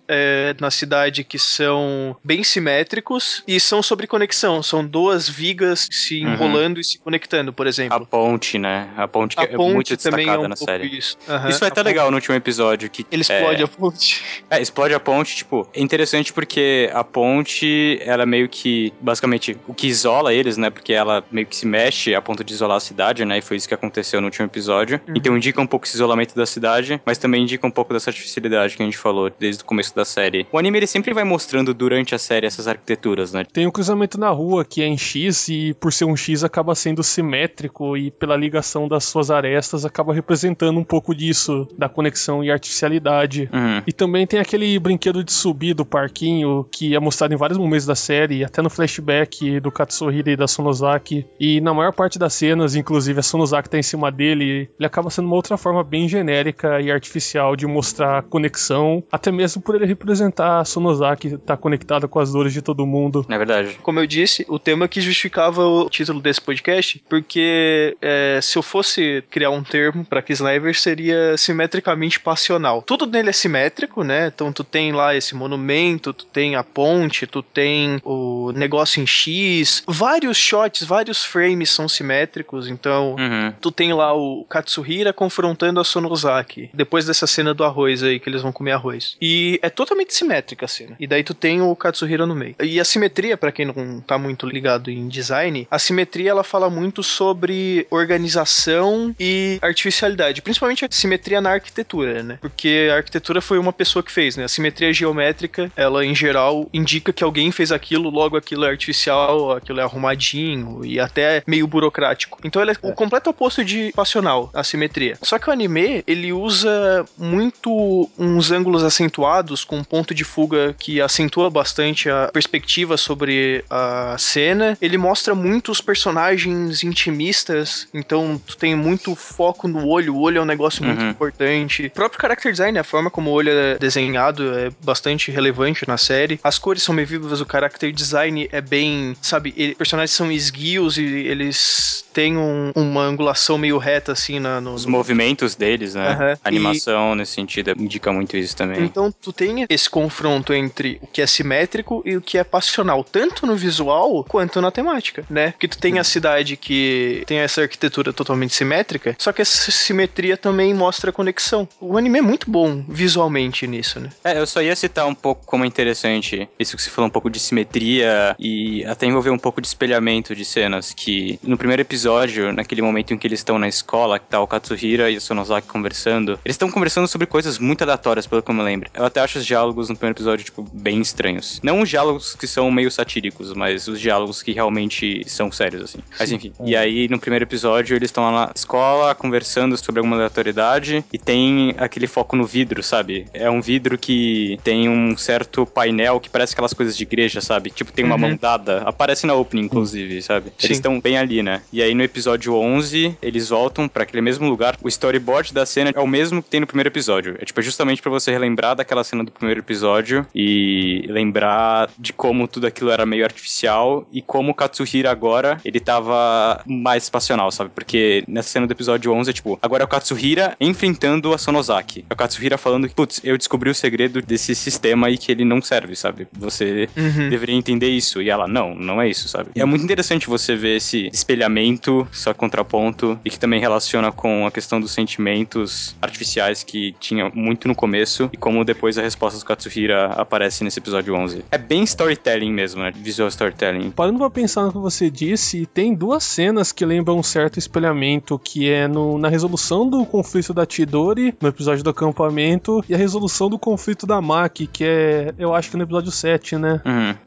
na cidade que são bem simétricos e são sobre conexão. São duas vigas se enrolando e se conectando, por exemplo. A ponte, né? A ponte que é muito destacada na série. Isso. Isso é até legal no último episódio. Que ele explode a ponte. Explode a ponte, tipo, é interessante porque a ponte, ela meio que, basicamente, o que isola eles, né? Porque ela meio que se mexe a ponto de isolar a cidade, né? E foi isso que aconteceu no último episódio. Então indica um pouco esse isolamento da cidade, mas também indica um pouco dessa artificialidade que a gente falou desde o começo da série. O anime, ele sempre vai mostrando durante a série essas arquiteturas, né? Tem um cruzamento na rua que é em X e por ser um X acaba sendo simétrico e pela ligação das suas arestas acaba representando um pouco disso, da conexão e artificialidade. E também tem aquele brinquedo de subir do parquinho que é mostrado em vários momentos da série, até no flashback do Katsuhira e da Sonozaki. E na maior parte das cenas, inclusive a Sonozaki tá em cima dele, ele acaba sendo uma outra forma bem genérica e artificial de mostrar conexão, até mesmo por ele representar a Sonozaki estar conectada com as dores de todo mundo. É verdade. Como eu disse, o tema que justificava o título desse podcast, porque se eu fosse criar um termo pra Kislever, seria simetricamente passional. Tudo nele é simétrico, né? Então tu tem lá esse monumento, tu tem a ponte, tu tem o negócio em X, vários shots, vários frames são simétricos, então tu tem lá o Katsuhira confrontando a Sonozaki, depois dessa cena do arroz aí, que eles vão comer arroz. E é totalmente simétrica a cena. E daí tu tem o Katsuhira no meio. E a simetria, pra quem não tá muito ligado em design, a simetria ela fala muito sobre organização e artificialidade, principalmente a simetria na arquitetura, né? Porque a arquitetura foi uma pessoa que fez, né? A simetria geométrica, ela em geral indica que alguém fez aquilo, logo aquilo é artificial, aquilo é arrumadinho e até meio burocrático. Então ela é o completo oposto de passional, a simetria. Só que o anime, ele usa muito uns ângulos acentuados com um ponto de fuga que acentua bastante a perspectiva sobre a cena. Ele mostra muito os personagens intimistas, então tu tem muito foco no olho, o olho é um negócio muito importante. O próprio character design, a forma como o olho é desenhado é bastante relevante na série. As cores são bem vivas, o character design é bem, sabe, personagens são esguios e eles têm uma angulação meio reta assim os movimentos deles, né? A animação nesse sentido indica muito isso também. Então tu tem esse confronto entre o que é simétrico e o que é passional, tanto no visual quanto na temática, né? Porque tu tem a cidade que tem essa arquitetura totalmente simétrica, só que essa simetria também mostra a conexão. O anime é muito bom visualmente nisso, né? Eu só ia citar um pouco como é interessante isso que você falou, um pouco de simetria e até envolver um pouco de espelhamento de cenas, que no primeiro episódio, naquele momento em que eles estão na escola, que tá o Katsuhira e o Sonozaki conversando, eles estão conversando sobre coisas muito aleatórias, pelo que eu me lembro. Eu até acho os diálogos no primeiro episódio, tipo, bem estranhos. Não os diálogos que são meio satíricos, mas os diálogos que realmente são sérios, assim. Mas enfim. E aí, no primeiro episódio, eles estão lá na escola, conversando sobre alguma aleatoriedade, e tem aquele foco no vidro, sabe? É um vidro que tem um certo painel que parece aquelas coisas de igreja, sabe? Tipo, tem uma mão dada. Aparece na opening, inclusive, sabe? Eles estão bem ali, né? E aí, no episódio 11, eles voltam pra aquele mesmo lugar. O storyboard da cena é o mesmo que tem no primeiro episódio. É, tipo, justamente pra você relembrar daquela cena do primeiro episódio e lembrar de como tudo aquilo era meio artificial e como o Katsuhira agora, ele tava mais passional, sabe? Porque nessa cena do episódio 11 é tipo, agora é o Katsuhira enfrentando a Sonozaki. É o Katsuhira falando que, putz, eu descobri o segredo desse sistema e que ele não serve, sabe? Você deveria entender isso. E ela, não é isso, sabe? E é muito interessante você ver esse espelhamento, só contraponto, e que também relaciona com a questão dos sentimentos artificiais que tinha muito no começo e como depois a resposta do Katsuhira aparece nesse episódio 11. É bem storytelling mesmo, né? Visual storytelling. Parando pra pensar no que você disse, tem duas cenas que lembram um certo espelhamento, que é na resolução do conflito da Chidori, no episódio do acampamento, e a resolução do conflito da Maki, que é, eu acho que no episódio 7, né?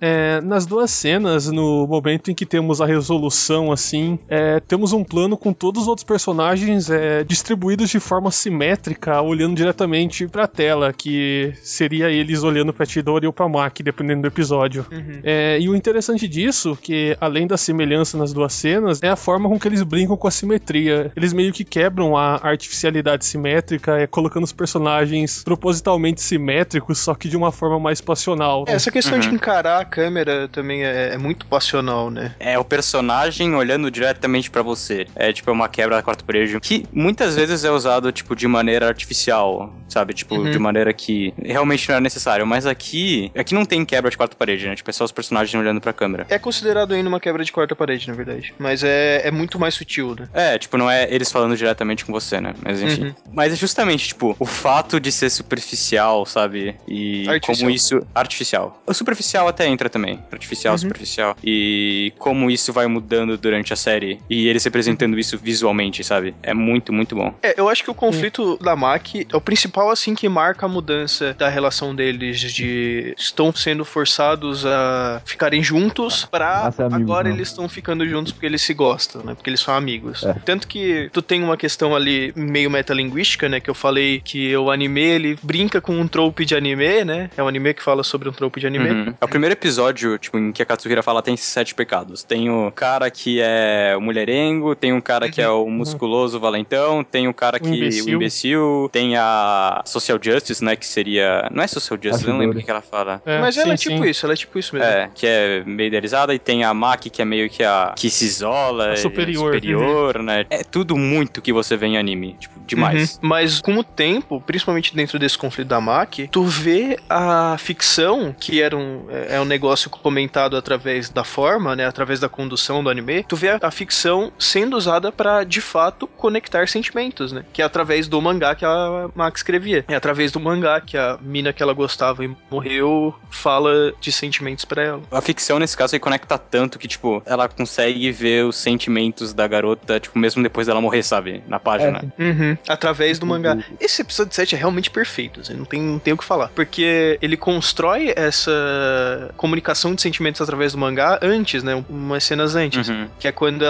Nas duas cenas, no momento em que temos a resolução, assim, temos um plano com todos os outros personagens distribuídos de forma simétrica, olhando diretamente pra tela, que seria eles olhando pra Chidori ou pra Maki, dependendo do episódio. E o interessante disso, que além da semelhança nas duas cenas, é a forma com que eles brincam com a simetria. Eles meio que quebram a artificialidade simétrica, colocando os personagens propositalmente simétricos, só que de uma forma mais passional. Essa questão de encarar a câmera também é muito passional, né? É o personagem olhando diretamente pra você. É tipo uma quebra da quarta parede, que muitas vezes é usado tipo de maneira artificial, sabe? Tipo, de maneira que realmente realmente não era necessário, mas aqui não tem quebra de quarta parede, né? Tipo, é só os personagens olhando pra câmera. É considerado ainda uma quebra de quarta parede, na verdade. Mas é muito mais sutil, né? Tipo, não é eles falando diretamente com você, né? Mas enfim. Uhum. Mas é justamente, tipo, o fato de ser superficial, sabe? E Artificial. como isso... Artificial. O superficial até entra também. Artificial, superficial. E como isso vai mudando durante a série. E eles representando isso visualmente, sabe? É muito, muito bom. Eu acho que o conflito da Maki é o principal, assim, que marca a mudança da relação deles de estão sendo forçados a ficarem juntos pra ser amigos, agora não. eles estão ficando juntos porque eles se gostam, né? Porque eles são amigos. É. Tanto que tu tem uma questão ali meio metalinguística, né? Que eu falei que o anime, ele brinca com um trope de anime, né? É um anime que fala sobre um trope de anime. Uhum. É o primeiro episódio, tipo, em que a Katsuhira fala tem 7 pecados. Tem o cara que é o mulherengo, tem um cara que é o musculoso valentão, tem o cara que... imbecil. O imbecil. Tem a Social Justice, né, que seria... Não é Social Justice, eu não lembro o Ajudadora. que ela fala. Mas ela é sim, tipo sim. isso, ela é tipo isso mesmo. Que é meio idealizada, e tem a Maki, que é meio que a... que se isola, A superior. né? É tudo muito que você vê em anime, tipo, demais. Mas com o tempo, principalmente dentro desse conflito da Maki, tu vê a ficção, que era um negócio comentado através da forma, né, através da condução do anime, tu vê a ficção sendo usada pra, de fato, conectar sentimentos, né, que é através do mangá que a Maki escrevia. É através do mangá que a mina que ela gostava e morreu fala de sentimentos pra ela. A ficção, nesse caso, aí conecta tanto que, tipo, ela consegue ver os sentimentos da garota, tipo, mesmo depois dela morrer, sabe? Na página. Sim. Através do mangá. Esse episódio 7 é realmente perfeito, assim, não tem o que falar. Porque ele constrói essa comunicação de sentimentos através do mangá antes, né? Umas cenas antes. Que é quando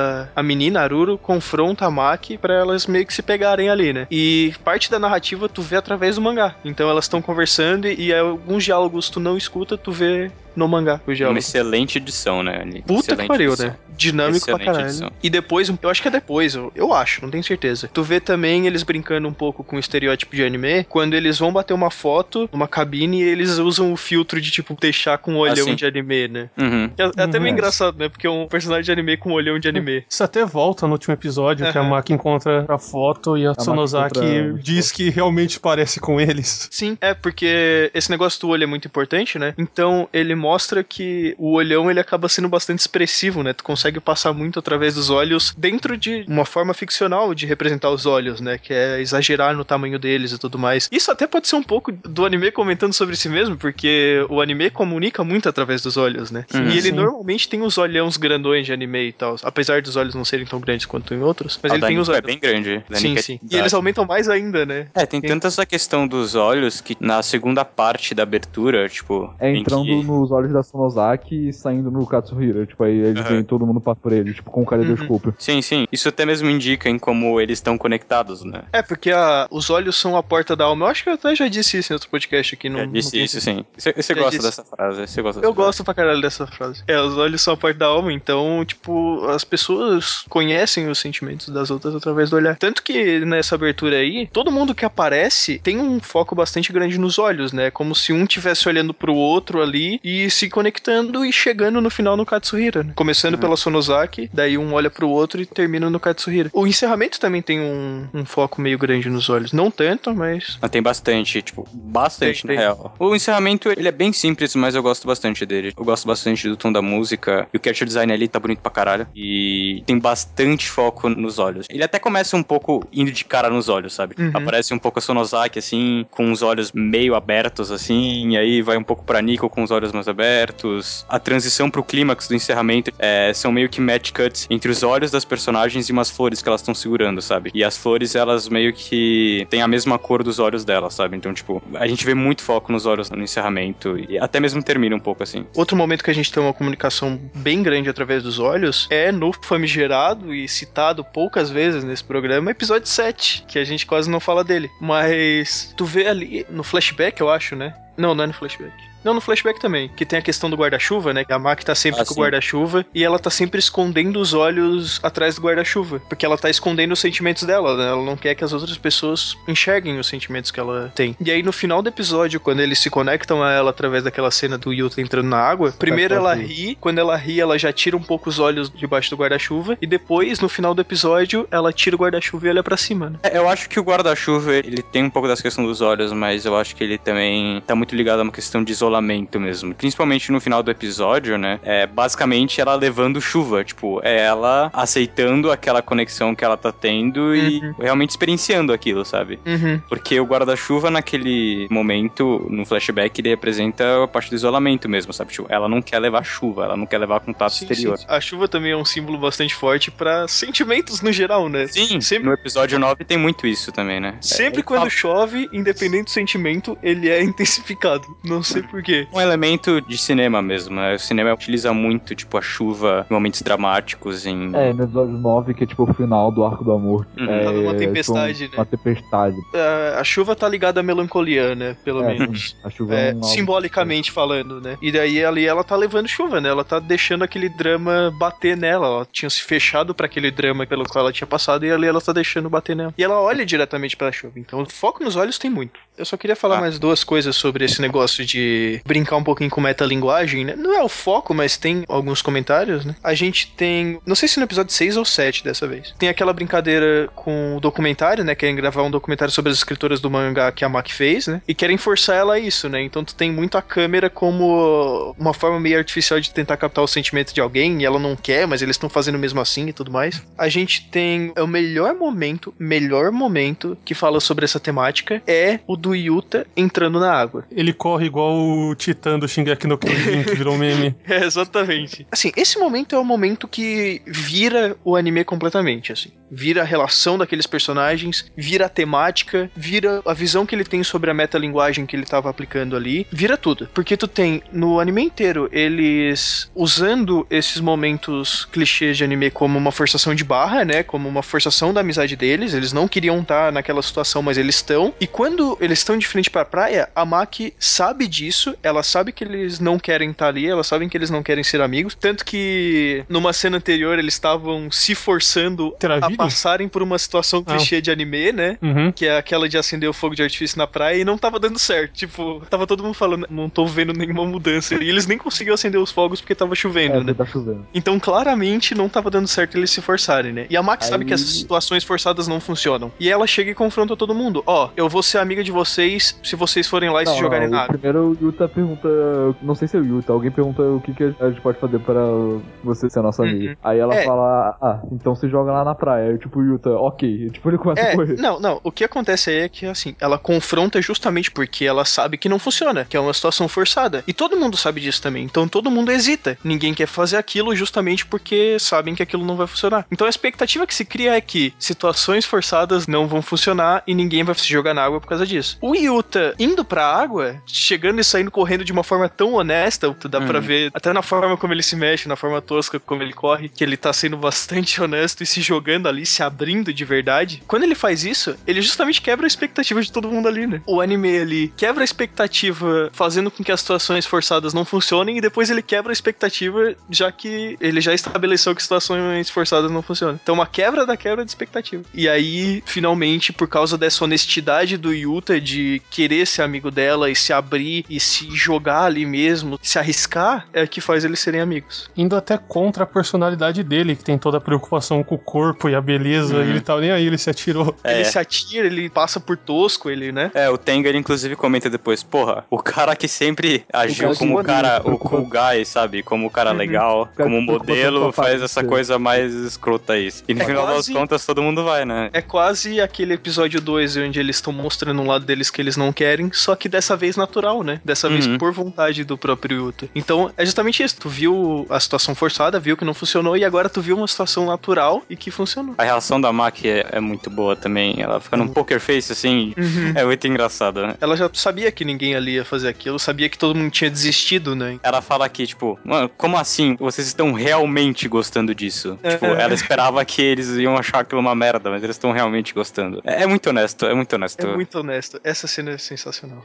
a menina, Aruru, confronta a Maki pra elas meio que se pegarem ali, né? E parte da narrativa tu vê através do mangá. Então elas estão conversando e alguns diálogos tu não escuta, tu vê no mangá os Uma diálogos. excelente edição, né? Ali. Puta Excelente que pariu, edição. né? Dinâmico Excelente pra caralho. edição. E depois, eu acho que é depois, eu acho, não tenho certeza. Tu vê também eles brincando um pouco com o estereótipo de anime, quando eles vão bater uma foto numa cabine e eles usam o filtro de, tipo, deixar com um olhão sim. de anime, né? Uhum. É até meio engraçado, né? Porque é um personagem de anime com um olhão de anime. Isso até volta no último episódio, que a Maki encontra a foto e a Sonozaki encontra diz que realmente parece com eles. Sim, porque esse negócio do olho é muito importante, né? Então ele mostra que o olhão ele acaba sendo bastante expressivo, né? Tu consegue passar muito através dos olhos dentro de uma forma ficcional de representar os olhos, né? Que é exagerar no tamanho deles e tudo mais. Isso até pode ser um pouco do anime comentando sobre si mesmo, porque o anime comunica muito através dos olhos, né? E ele normalmente tem os olhões grandões de anime e tal, apesar dos olhos não serem tão grandes quanto em outros, mas ele tem os olhos. É bem grande. Sim. E eles aumentam mais ainda, né? Tem tanto essa questão dos olhos que na segunda parte da abertura, tipo... Entrando nos olhos da Sonozaki e saindo no Katsuhira. Tipo, aí eles veem todo mundo passa por ele, tipo, com o caleidoscópio. Sim. Isso até mesmo indica em como eles estão conectados, né? Porque os olhos são a porta da alma. Eu acho que eu até já disse isso em outro podcast aqui. Já disse isso, sim. Você gosta dessa frase? Eu gosto pra caralho dessa frase. Os olhos são a porta da alma, então, tipo, as pessoas conhecem os sentimentos das outras através do olhar. Tanto que nessa abertura aí, todo mundo que aparece tem um foco bastante grande nos olhos, né? Como se um estivesse olhando pro outro ali e se conectando e chegando no final no Katsuhira, né? Começando pela Sonozaki, daí um olha pro outro e termina no Katsuhira. O encerramento também tem um foco meio grande nos olhos. Não tanto, mas... Tem bastante, tipo, bastante Tem. na real. O encerramento, ele é bem simples, mas eu gosto bastante dele. Eu gosto bastante do tom da música, e o character design ali tá bonito pra caralho. E tem bastante foco nos olhos. Ele até começa um pouco indo de cara nos olhos, sabe? Aparece um pouco a Sonozaki, assim, com os olhos meio abertos, assim, e aí vai um pouco pra Nico com os olhos mais abertos. A transição pro clímax do encerramento são meio que match cuts entre os olhos das personagens e umas flores que elas estão segurando, sabe? E as flores, elas meio que têm a mesma cor dos olhos delas, sabe? Então, tipo, a gente vê muito foco nos olhos no encerramento e até mesmo termina um pouco assim. Outro momento que a gente tem uma comunicação bem grande através dos olhos é no famigerado e citado poucas vezes nesse programa, episódio 7, que a gente quase não fala dele. Mas tu vê ali no flashback, eu acho, né? Não é no flashback. Não, no flashback também, que tem a questão do guarda-chuva, né? Que a Maki tá sempre com o guarda-chuva e ela tá sempre escondendo os olhos atrás do guarda-chuva, porque ela tá escondendo os sentimentos dela, né? Ela não quer que as outras pessoas enxerguem os sentimentos que ela tem. E aí no final do episódio, quando eles se conectam a ela através daquela cena do Yuta entrando na água, primeiro ela ri, quando ela ri, ela já tira um pouco os olhos debaixo do guarda-chuva e depois, no final do episódio, ela tira o guarda-chuva e olha pra cima, né? Eu acho que o guarda-chuva, ele tem um pouco dessa questão dos olhos, mas eu acho que ele também tá muito ligado a uma questão de isolamento mesmo. Principalmente no final do episódio, né? Basicamente ela levando chuva, tipo, ela aceitando aquela conexão que ela tá tendo e realmente experienciando aquilo, sabe? Porque o guarda-chuva naquele momento, no flashback, ele representa a parte do isolamento mesmo, sabe? Tipo, ela não quer levar chuva, ela não quer levar contato exterior. Sim. A chuva também é um símbolo bastante forte pra sentimentos no geral, né? Sim, no episódio 9 tem muito isso também, né? Sempre quando chove, independente do sentimento, ele é intensificado. Não sei porquê. Um elemento de cinema mesmo, né? O cinema utiliza muito, tipo, a chuva em momentos dramáticos em... no episódio 9, que é tipo o final do Arco do Amor. Uma tempestade, tipo, uma tempestade. A chuva tá ligada à melancolia, né? Pelo menos. A chuva simbolicamente falando, né? E daí ali ela tá levando chuva, né? Ela tá deixando aquele drama bater nela. Ela tinha se fechado pra aquele drama pelo qual ela tinha passado e ali ela tá deixando bater nela. E ela olha diretamente pra chuva. Então, o foco nos olhos tem muito. Eu só queria falar mais duas coisas sobre esse negócio de brincar um pouquinho com metalinguagem, né? Não é o foco, mas tem alguns comentários, né? A gente tem... Não sei se no episódio 6 ou 7 dessa vez. Tem aquela brincadeira com o documentário, né? Querem gravar um documentário sobre as escritoras do mangá que a Maki fez, né? E querem forçar ela a isso, né? Então tu tem muito a câmera como uma forma meio artificial de tentar captar o sentimento de alguém e ela não quer, mas eles estão fazendo mesmo assim e tudo mais. A gente tem o melhor momento que fala sobre essa temática é o do Yuta entrando na água. Ele corre igual o Titã do Shingeki no Kyojin, que virou meme. Exatamente. Assim, esse momento é o momento que vira o anime completamente, assim. Vira a relação daqueles personagens, vira a temática, vira a visão que ele tem sobre a metalinguagem que ele tava aplicando ali, vira tudo. Porque tu tem, no anime inteiro, eles usando esses momentos clichês de anime como uma forçação de barra, né? Como uma forçação da amizade deles. Eles não queriam estar naquela situação, mas eles estão. E quando eles estão de frente pra praia, a Maki sabe disso, ela sabe que eles não querem estar ali, elas sabem que eles não querem ser amigos. Tanto que numa cena anterior eles estavam se forçando a passarem por uma situação clichê de anime, né? Que é aquela de acender o fogo de artifício na praia e não tava dando certo. Tipo, tava todo mundo falando, não tô vendo nenhuma mudança. E eles nem conseguiam acender os fogos porque tava chovendo, né? Tá chovendo. Então, claramente, não tava dando certo eles se forçarem, né? E a Max sabe que essas situações forçadas não funcionam. E ela chega e confronta todo mundo. Eu vou ser amiga de vocês se vocês forem lá e se jogarem na água. Primeiro o Yuta pergunta, não sei se é o Yuta, alguém pergunta o que a gente pode fazer para você ser nossa amiga. Aí ela fala, então se joga lá na praia. Tipo, o Yuta, ok. E, tipo, ele começa a correr. Não. O que acontece aí é que, assim, ela confronta justamente porque ela sabe que não funciona, que é uma situação forçada. E todo mundo sabe disso também. Então todo mundo hesita. Ninguém quer fazer aquilo justamente porque sabem que aquilo não vai funcionar. Então a expectativa que se cria é que situações forçadas não vão funcionar e ninguém vai se jogar na água por causa disso. O Yuta indo pra água, chegando e saindo correndo de uma forma tão honesta, dá pra ver até na forma como ele se mexe, na forma tosca como ele corre, que ele tá sendo bastante honesto e se jogando ali, se abrindo de verdade. Quando ele faz isso, ele justamente quebra a expectativa de todo mundo ali, né? O anime, ele quebra a expectativa fazendo com que as situações forçadas não funcionem e depois ele quebra a expectativa já que ele já estabeleceu que situações forçadas não funcionam. Então, uma quebra da quebra de expectativa. E aí, finalmente, por causa dessa honestidade do Yuta de querer ser amigo dela e se abrir e se jogar ali mesmo, se arriscar, é que faz eles serem amigos. Indo até contra a personalidade dele, que tem toda a preocupação com o corpo e a beleza, e ele tá nem aí, ele se atirou. Ele se atira, ele passa por tosco, ele, né? O Tenga, inclusive, comenta depois, porra, o cara que sempre agiu como o cara, o cool guy, sabe? Como o cara legal, como modelo, faz essa coisa mais escrota aí. E no final das contas, todo mundo vai, né? É quase aquele episódio 2, onde eles estão mostrando um lado deles que eles não querem, só que dessa vez natural, né? Dessa vez por vontade do próprio Yuta. Então, é justamente isso. Tu viu a situação forçada, viu que não funcionou, e agora tu viu uma situação natural e que funcionou. A relação da Maki é muito boa também. Ela fica num poker face, assim, é muito engraçada, né? Ela já sabia que ninguém ali ia fazer aquilo, sabia que todo mundo tinha desistido, né? Ela fala aqui, tipo, mano, como assim vocês estão realmente gostando disso? Tipo, ela esperava que eles iam achar aquilo uma merda, mas eles estão realmente gostando. É muito honesto, é muito honesto. É muito honesto. Exato, essa cena é sensacional.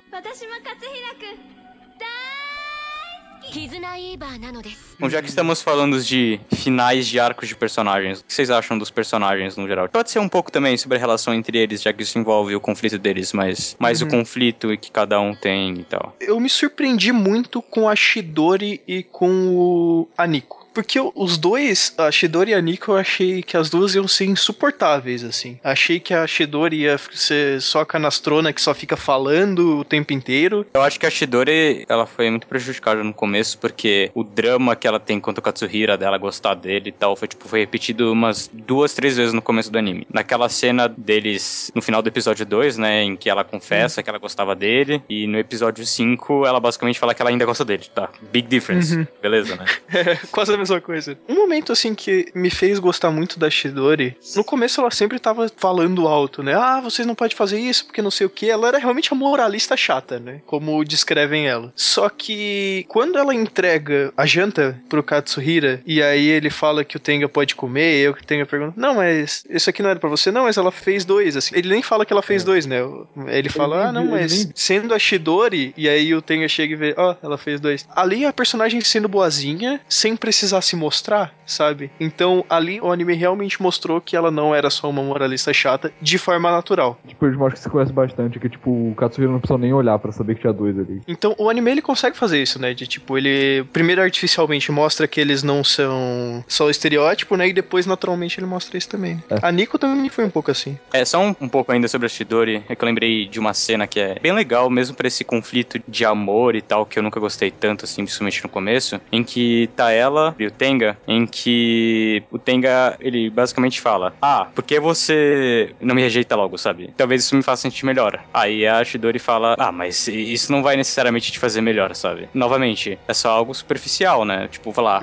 Bom, já que estamos falando de finais de arcos de personagens, o que vocês acham dos personagens no geral? Pode ser um pouco também sobre a relação entre eles, já que isso envolve o conflito deles, mas mais o conflito que cada um tem e tal. Eu me surpreendi muito com a Chidori e com o Aniko. Porque os dois, a Chidori e a Nico, eu achei que as duas iam ser insuportáveis, assim. Achei que a Chidori ia ser só a canastrona que só fica falando o tempo inteiro. Eu acho que a Chidori, ela foi muito prejudicada no começo, porque o drama que ela tem contra o Katsuhira, dela gostar dele e tal, foi repetido umas 2, 3 vezes no começo do anime. Naquela cena deles, no final do episódio 2, né, em que ela confessa que ela gostava dele, e no episódio 5, ela basicamente fala que ela ainda gosta dele, tá? Big difference. Beleza, né? É, quase a mesma coisa. Um momento, assim, que me fez gostar muito da Chidori, no começo ela sempre tava falando alto, né? Ah, vocês não podem fazer isso porque não sei o que. Ela era realmente a moralista chata, né? Como descrevem ela. Só que quando ela entrega a janta pro Katsuhira, e aí ele fala que o Tenga pode comer, e o Tenga pergunta, não, mas isso aqui não era pra você? Não, mas ela fez 2, assim. Ele nem fala que ela fez 2, né? Ele fala, não, mas sendo a Chidori, e aí o Tenga chega e vê, ela fez 2. Ali a personagem sendo boazinha, sem precisar se mostrar, sabe? Então, ali o anime realmente mostrou que ela não era só uma moralista chata de forma natural. Tipo, eles mostram que se conhece bastante, que tipo, o Katsuhiro não precisou nem olhar pra saber que tinha 2 ali. Então, o anime ele consegue fazer isso, né? De tipo, ele primeiro artificialmente mostra que eles não são só o estereótipo, né? E depois naturalmente ele mostra isso também. A Nico também foi um pouco assim. Só um pouco ainda sobre a Chidori, é que eu lembrei de uma cena que é bem legal, mesmo pra esse conflito de amor e tal, que eu nunca gostei tanto, assim, principalmente no começo, em que tá ela e o Tenga, em que o Tenga, ele basicamente fala, por que você não me rejeita logo, sabe? Talvez isso me faça sentir melhor. Aí a Chidori fala, mas isso não vai necessariamente te fazer melhor, sabe? Novamente, é só algo superficial, né? Tipo, falar,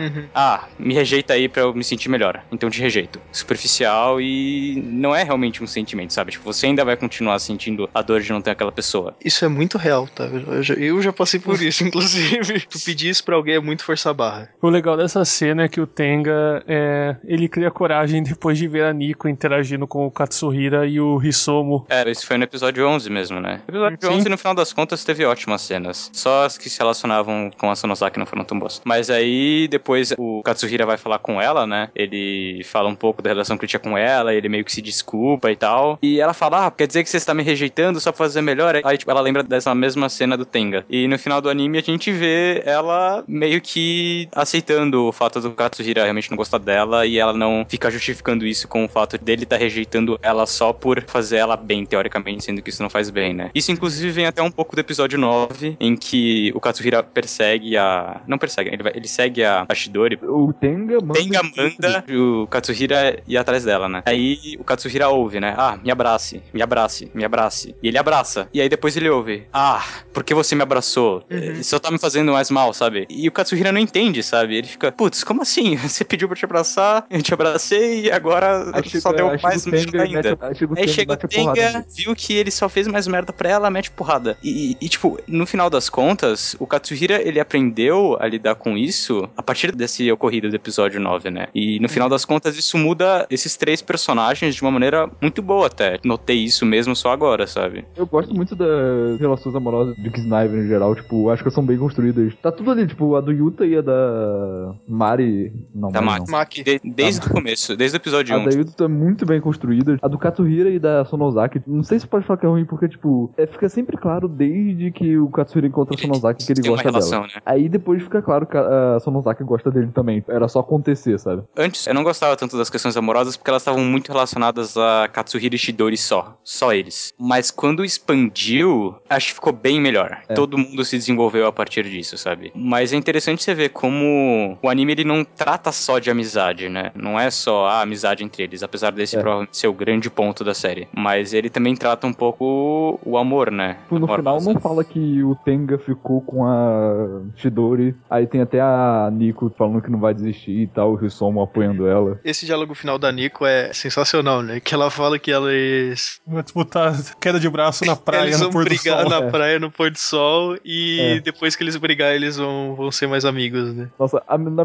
me rejeita aí pra eu me sentir melhor, então te rejeito. Superficial e não é realmente um sentimento, sabe? Tipo, você ainda vai continuar sentindo a dor de não ter aquela pessoa. Isso é muito real, tá? Eu já passei por isso, inclusive. Tu pedir isso pra alguém é muito forçar a barra. O legal dessa cena é que o Tenga, ele cria coragem depois de ver a Nico interagindo com o Katsuhira e o Hisomu. Isso foi no episódio 11 mesmo, né? O episódio 11, no final das contas, teve ótimas cenas. Só as que se relacionavam com a Sonosaki não foram tão boas. Mas aí, depois, o Katsuhira vai falar com ela, né? Ele fala um pouco da relação que ele tinha com ela, ele meio que se desculpa e tal. E ela fala, quer dizer que você está me rejeitando só pra fazer melhor? Aí, tipo, ela lembra dessa mesma cena do Tenga. E no final do anime, a gente vê ela meio que aceitando o fato do Katsuhira realmente não gostar dela e ela não fica justificando isso com o fato dele estar rejeitando ela só por fazer ela bem, teoricamente, sendo que isso não faz bem, né? Isso, inclusive, vem até um pouco do episódio 9, em que o Katsuhira persegue a... Não persegue, ele segue a Chidori. O Tenga manda o Katsuhira ir atrás dela, né? Aí o Katsuhira ouve, né? Me abrace, me abrace, me abrace. E ele abraça. E aí depois ele ouve, por que você me abraçou? Isso só tá me fazendo mais mal, sabe? E o Katsuhira não entende, sabe? Ele fica, putz, como assim? Você pediu pra te abraçar, eu te abracei e agora só deu mais merda ainda. Aí chega o Tenga, viu que ele só fez mais merda pra ela, mete porrada. E tipo, no final das contas, o Katsuhira, ele aprendeu a lidar com isso a partir desse ocorrido do episódio 9, né? E no final das contas, isso muda esses 3 personagens de uma maneira muito boa até. Notei isso mesmo só agora, sabe? Eu gosto muito das relações amorosas de Kisnaiver no geral, tipo, acho que são bem construídas. Tá tudo ali, tipo, a do Yuta e a da Mari... Não, da Maki. Desde o começo, desde o episódio 1. A da Yuta é muito bem construída. A do Katsuhira e da Sonosaki, não sei se pode falar que é ruim, porque, tipo, fica sempre claro desde que o Katsuhira encontra a Sonosaki que ele gosta relação, dela. Né? Aí depois fica claro que a Sonosaki gosta dele também. Era só acontecer, sabe? Antes, eu não gostava tanto das questões amorosas porque elas estavam muito relacionadas a Katsuhira e Chidori só eles. Mas quando expandiu, acho que ficou bem melhor. Todo mundo se desenvolveu a partir disso, sabe? Mas é interessante você ver como o anime, ele não trata só de amizade, né? Não é só a amizade entre eles, apesar desse provavelmente ser o grande ponto da série. Mas ele também trata um pouco o amor, né? No final não fala que o Tenga ficou com a Chidori, aí tem até a Nico falando que não vai desistir e tal, o Hisomu apoiando ela. Esse diálogo final da Nico é sensacional, né? Que ela fala que eles... Vai disputar queda de braço na praia no pôr do sol. Eles vão brigar na praia no pôr do sol e depois que eles brigarem eles vão ser mais amigos, né? Nossa, na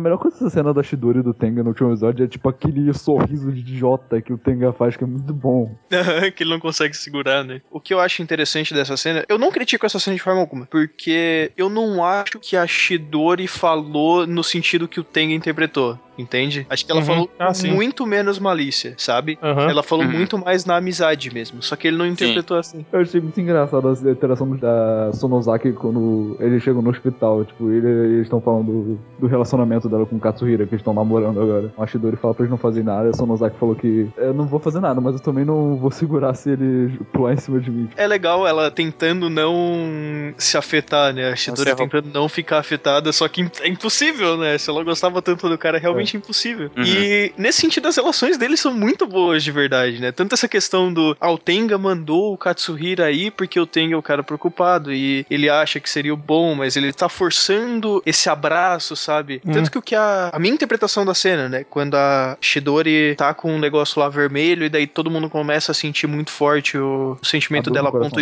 melhor coisa dessa cena da Chidori e do Tenga no último episódio é tipo aquele sorriso de idiota que o Tenga faz, que é muito bom. Que ele não consegue segurar, né? O que eu acho interessante dessa cena, eu não critico essa cena de forma alguma, porque eu não acho que a Chidori falou no sentido que o Tenga interpretou. Entende? Acho que ela falou muito menos malícia, sabe? Ela falou muito mais na amizade mesmo. Só que ele não interpretou assim. Eu achei muito engraçado a interação da Sonozaki quando eles chegam no hospital. Tipo, eles estão falando do relacionamento dela com o Katsuhira, que eles estão namorando agora. A Chidori fala pra eles não fazerem nada. A Sonozaki falou que eu não vou fazer nada, mas eu também não vou segurar se ele pular em cima de mim. É legal ela tentando não se afetar, né? A Chidori tentando não ficar afetada, só que é impossível, né? Se ela gostava tanto do cara, é realmente impossível. E nesse sentido, as relações deles são muito boas de verdade, né? Tanto essa questão do o Tenga mandou o Katsuhira aí porque o Tenga é o cara preocupado e ele acha que seria o bom, mas ele tá forçando esse abraço, sabe? Tanto que a minha interpretação da cena, né? Quando a Chidori tá com um negócio lá vermelho e daí todo mundo começa a sentir muito forte o sentimento dela a ponto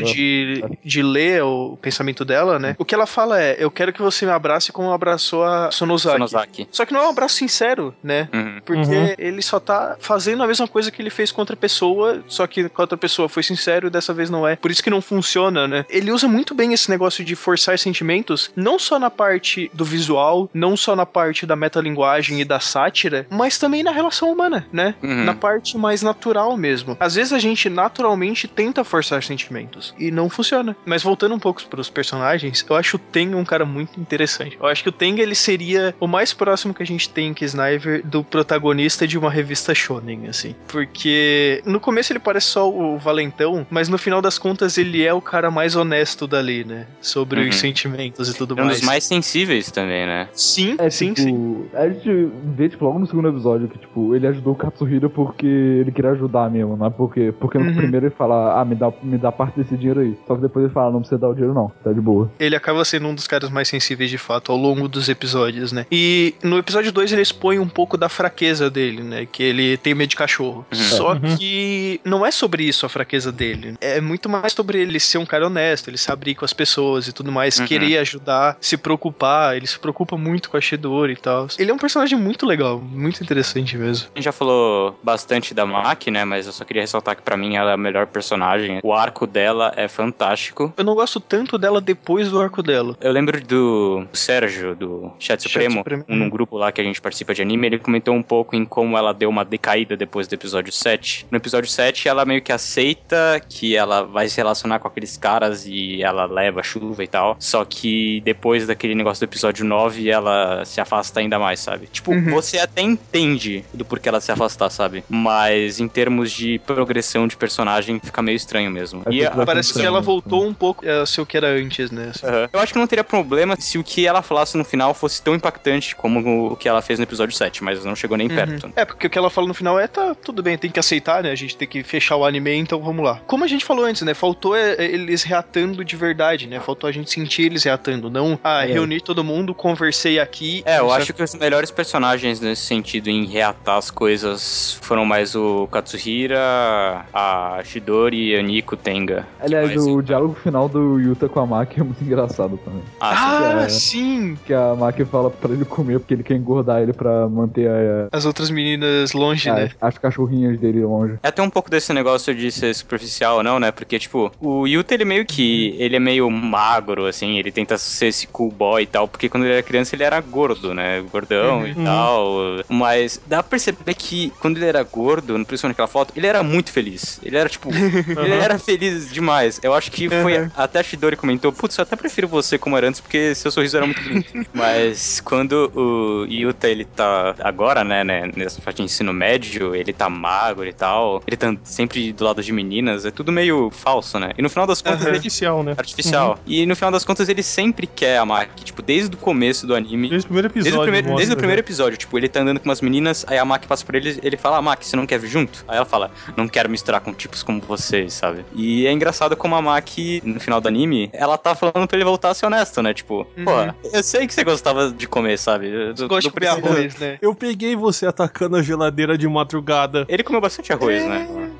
de ler o pensamento dela, né? O que ela fala é, eu quero que você me abrace como abraçou a Sonozaki. Só que não é um abraço sincero, né? Porque ele só tá fazendo a mesma coisa que ele fez com outra pessoa, só que com outra pessoa foi sincero e dessa vez não é. Por isso que não funciona, né? Ele usa muito bem esse negócio de forçar sentimentos, não só na parte do visual, não só na parte da metalinguagem e da sátira, mas também na relação humana, né? Na parte mais natural mesmo. Às vezes a gente naturalmente tenta forçar sentimentos e não funciona. Mas voltando um pouco pros personagens, eu acho o Tenga um cara muito interessante. Eu acho que o Tenga, ele seria o mais próximo que a gente tem em Kisnaiver do protagonista de uma revista shonen, assim. Porque no começo ele parece só o valentão, mas no final das contas ele é o cara mais honesto dali, né? Sobre os sentimentos e tudo mais. É um dos mais sensíveis também, né? Sim, sim. A gente vê, tipo, logo no segundo episódio que, tipo, ele ajudou o Katsuhira porque ele queria ajudar mesmo, não é porque no primeiro ele fala, me dá parte desse dinheiro aí. Só que depois ele fala, não precisa dar o dinheiro não, tá de boa. Ele acaba sendo um dos caras mais sensíveis de fato ao longo dos episódios, né? E no episódio 2 ele expõe um pouco da fraqueza dele, né? Que ele tem medo de cachorro. Só que não é sobre isso a fraqueza dele. É muito mais sobre ele ser um cara honesto, ele se abrir com as pessoas e tudo mais, querer ajudar, se preocupar. Ele se preocupa muito com a Chidori e tal. Ele é um personagem muito legal, muito interessante mesmo. A gente já falou bastante da Maki, né? Mas eu só queria ressaltar que pra mim ela é a melhor personagem. O arco dela é fantástico. Eu não gosto tanto dela depois do arco dela. Eu lembro do Sérgio, do Chat Supremo, num grupo lá que a gente participa de anime, ele comentou um pouco em como ela deu uma decaída depois do episódio 7. No episódio 7, ela meio que aceita que ela vai se relacionar com aqueles caras e ela leva chuva e tal. Só que depois daquele negócio do episódio 9, ela se afasta ainda mais, sabe? Tipo, você até entende do porquê ela se afastar, sabe? Mas em termos de progressão de personagem, fica meio estranho mesmo. Parece que ela voltou um pouco a ser o que era antes, né? Assim. Eu acho que não teria problema se o que ela falasse no final fosse tão impactante como o que ela fez no episódio 7, mas não chegou nem perto. É, porque o que ela fala no final é, tá, tudo bem, tem que aceitar, né? A gente tem que fechar o anime, então vamos lá. Como a gente falou antes, né? Faltou eles reatando de verdade, né? Faltou a gente sentir eles reatando, não, reunir todo mundo, conversei aqui. Eu acho que os melhores personagens nesse sentido, em reatar as coisas, foram mais o Katsuhira, a Chidori, a Nico, Tenga. Aliás, o diálogo final do Yuta com a Maki é muito engraçado também. Sim! Que a Maki fala pra ele comer porque ele quer engordar ele pra manter as outras meninas longe, né? As cachorrinhas dele longe. É até um pouco desse negócio de ser superficial, não, né? Porque, tipo, o Yuta, ele meio que... Ele é meio magro, assim, ele tenta ser esse cool boy e tal, porque quando ele era criança ele era gordo, né? Gordão e tal. Mas dá pra perceber que quando ele era gordo, principalmente naquela foto, ele era muito feliz. Ele era, tipo... ele era feliz demais. Eu acho que foi... Até a Chidori comentou, putz, eu até prefiro você como era antes, porque seu sorriso era muito bonito. Mas quando o Yuta, ele tá agora, né, nessa faixa de ensino médio, ele tá magro e tal, ele tá sempre do lado de meninas, é tudo meio falso, né? E no final das contas... Artificial, né? Artificial. E no final das contas, ele sempre quer a Maki, tipo, desde o começo do anime. Desde o primeiro episódio. Desde o primeiro episódio, tipo, ele tá andando com umas meninas, aí a Maki passa por ele fala, Maki, você não quer vir junto? Aí ela fala, não quero misturar com tipos como vocês, sabe? E é engraçado como a Maki, no final do anime, ela tá falando pra ele voltar a ser honesto, né? Tipo, pô, eu sei que você gostava de comer, sabe? Gosto de comer arroz, né? Eu peguei você atacando a geladeira de madrugada. Ele comeu bastante arroz, né?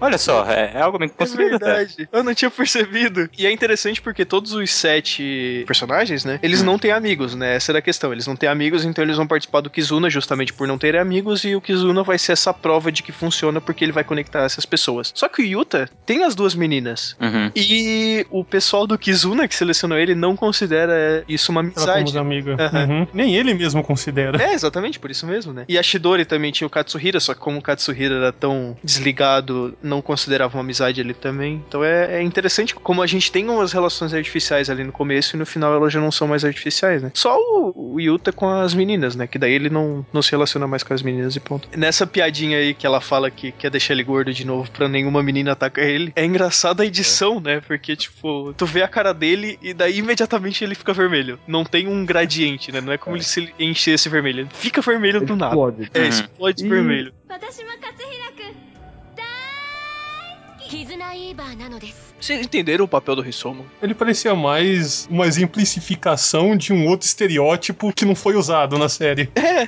Olha só, é algo bem É construído até. verdade. Eu não tinha percebido. E é interessante porque todos os 7 personagens, né? Eles não têm amigos, né? Essa era a questão. Eles não têm amigos, então eles vão participar do Kizuna justamente por não terem amigos. E o Kizuna vai ser essa prova de que funciona porque ele vai conectar essas pessoas. Só que o Yuta tem as 2 meninas. Uhum. E o pessoal do Kizuna que selecionou ele não considera isso uma Ela como amizade. amiga. Aham. Uhum. Nem ele mesmo considera. É, exatamente, por isso mesmo, né? E a Shidori também tinha o Katsuhira, só que como o Katsuhira era tão desligado, não considerava uma amizade ali também. Então é interessante como a gente tem umas relações artificiais ali no começo e no final elas já não são mais artificiais, né? Só o Yuta com as meninas, né? Que daí ele não se relaciona mais com as meninas e ponto. Nessa piadinha aí que ela fala que quer deixar ele gordo de novo pra nenhuma menina atacar ele, é engraçado a edição, né? Porque, tipo, tu vê a cara dele e daí imediatamente ele fica vermelho. Não tem um gradiente, né? Não é como ele se enchesse vermelho. Ele fica vermelho do nada. Explode. É, explode vermelho. 私も勝平くん大好き絆イーバーなのです Vocês entenderam o papel do Hisomo? Ele parecia mais uma exemplificação de um outro estereótipo que não foi usado na série.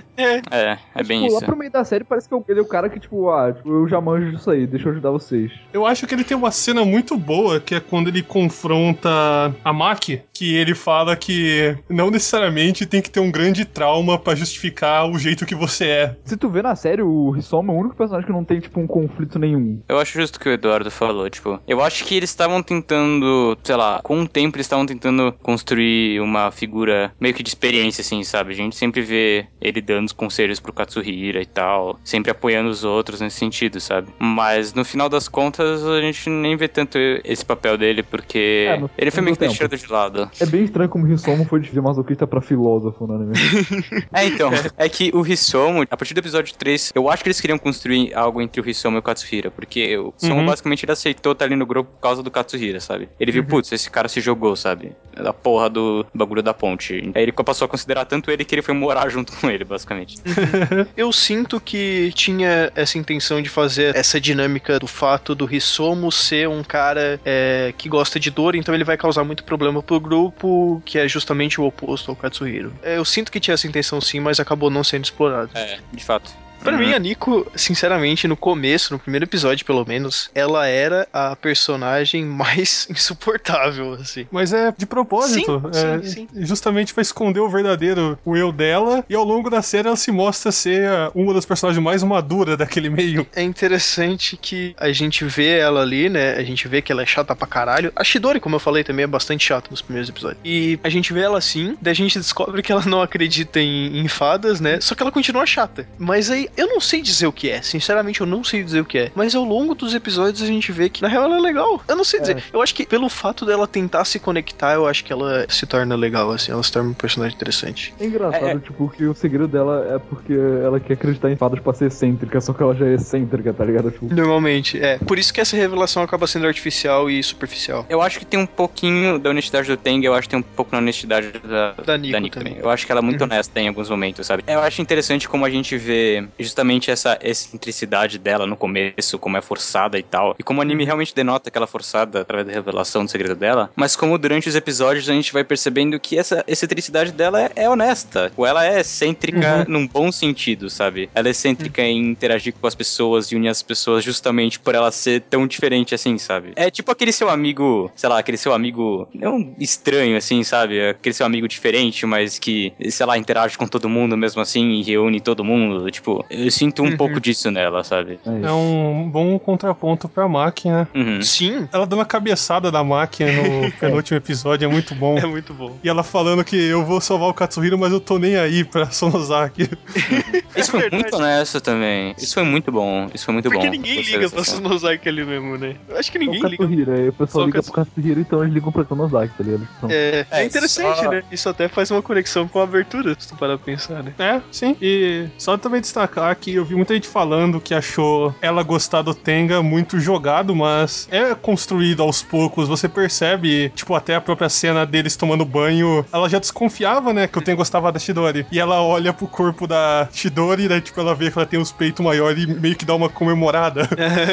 É bem Tipo, isso. lá pro meio da série parece que ele é o cara que, tipo, eu já manjo disso aí, deixa eu ajudar vocês. Eu acho que ele tem uma cena muito boa, que é quando ele confronta a Maki, que ele fala que não necessariamente tem que ter um grande trauma pra justificar o jeito que você é. Se tu vê na série, o Hisomo é o único personagem que não tem, tipo, um conflito nenhum. Eu acho justo o que o Eduardo falou, tipo, eu acho que eles estavam tentando, sei lá, com o tempo eles estavam tentando construir uma figura meio que de experiência, assim, sabe? A gente sempre vê ele dando os conselhos pro Katsuhira e tal, sempre apoiando os outros nesse sentido, sabe? Mas no final das contas a gente nem vê tanto esse papel dele, porque ele foi meio que deixado de lado. É bem estranho como o Hisomo foi de masoquista pra filósofo, né? Então, é que o Hisomo, a partir do episódio 3, eu acho que eles queriam construir algo entre o Hisomo e o Katsuhira, porque o Hisomo basicamente ele aceitou estar ali no grupo por causa do Katsuhira, sabe? Ele viu, putz, esse cara se jogou, sabe? Da porra do bagulho da ponte. Aí ele passou a considerar tanto ele que ele foi morar junto com ele, basicamente. Eu sinto que tinha essa intenção de fazer essa dinâmica do fato do Hisomo ser um cara que gosta de dor, então ele vai causar muito problema pro grupo, que é justamente o oposto ao Katsuhiro. Eu sinto que tinha essa intenção sim, mas acabou não sendo explorado. De fato. Pra mim, a Nico, sinceramente, no começo, no primeiro episódio pelo menos, ela era a personagem mais insuportável, assim. Mas é de propósito. Sim. Justamente pra esconder o verdadeiro eu dela, e ao longo da série ela se mostra ser uma das personagens mais maduras daquele meio. É interessante que a gente vê ela ali, né? A gente vê que ela é chata pra caralho. A Shidori, como eu falei, também é bastante chata nos primeiros episódios. E a gente vê ela assim, daí a gente descobre que ela não acredita em fadas, né? Só que ela continua chata. Mas aí, eu não sei dizer o que é. Sinceramente, eu não sei dizer o que é. Mas ao longo dos episódios a gente vê que, na real, ela é legal. Eu não sei dizer. Eu acho que pelo fato dela tentar se conectar, eu acho que ela se torna legal, assim. Ela se torna um personagem interessante. É engraçado, tipo, que o segredo dela é porque ela quer acreditar em fadas pra ser excêntrica, só que ela já é excêntrica, tá ligado? Tipo... Normalmente, é. Por isso que essa revelação acaba sendo artificial e superficial. Eu acho que tem um pouquinho da honestidade do Tenga, eu acho que tem um pouco na honestidade da Nico também. Eu acho que ela é muito honesta em alguns momentos, sabe? Eu acho interessante como a gente vê justamente essa excentricidade dela no começo, como é forçada e tal, e como o anime realmente denota aquela forçada através da revelação do segredo dela, mas como durante os episódios a gente vai percebendo que essa excentricidade dela é honesta, ou ela é excêntrica num bom sentido, sabe? Ela é excêntrica em interagir com as pessoas e unir as pessoas justamente por ela ser tão diferente assim, sabe? É tipo aquele seu amigo, sei lá, aquele seu amigo não estranho assim, sabe? Aquele seu amigo diferente, mas que, sei lá, interage com todo mundo mesmo assim e reúne todo mundo, tipo, eu sinto um pouco disso nela, sabe? É um bom contraponto pra máquina. Sim. Ela dando a cabeçada da máquina no penúltimo episódio é muito bom. É muito bom. E ela falando que eu vou salvar o Katsuhiro, mas eu tô nem aí pra Sonozaki. Isso foi muito honesto também. Isso foi muito bom. Isso foi muito bom. Porque ninguém liga pra Sonozaki ali mesmo, né? Eu acho que ninguém liga. O pessoal liga pro Katsuhiro, então eles ligam pra Sonozaki, tá ligado? Então... É interessante, né? Isso até faz uma conexão com a abertura, se tu parar pra pensar, né? É, sim. E só também destacar que eu vi muita gente falando que achou ela gostar do Tenga muito jogado, mas é construído aos poucos. Você percebe, tipo, até a própria cena deles tomando banho, ela já desconfiava, né, que o Tenga gostava da Chidori. E ela olha pro corpo da Chidori, e daí, tipo, ela vê que ela tem os peitos maiores e meio que dá uma comemorada.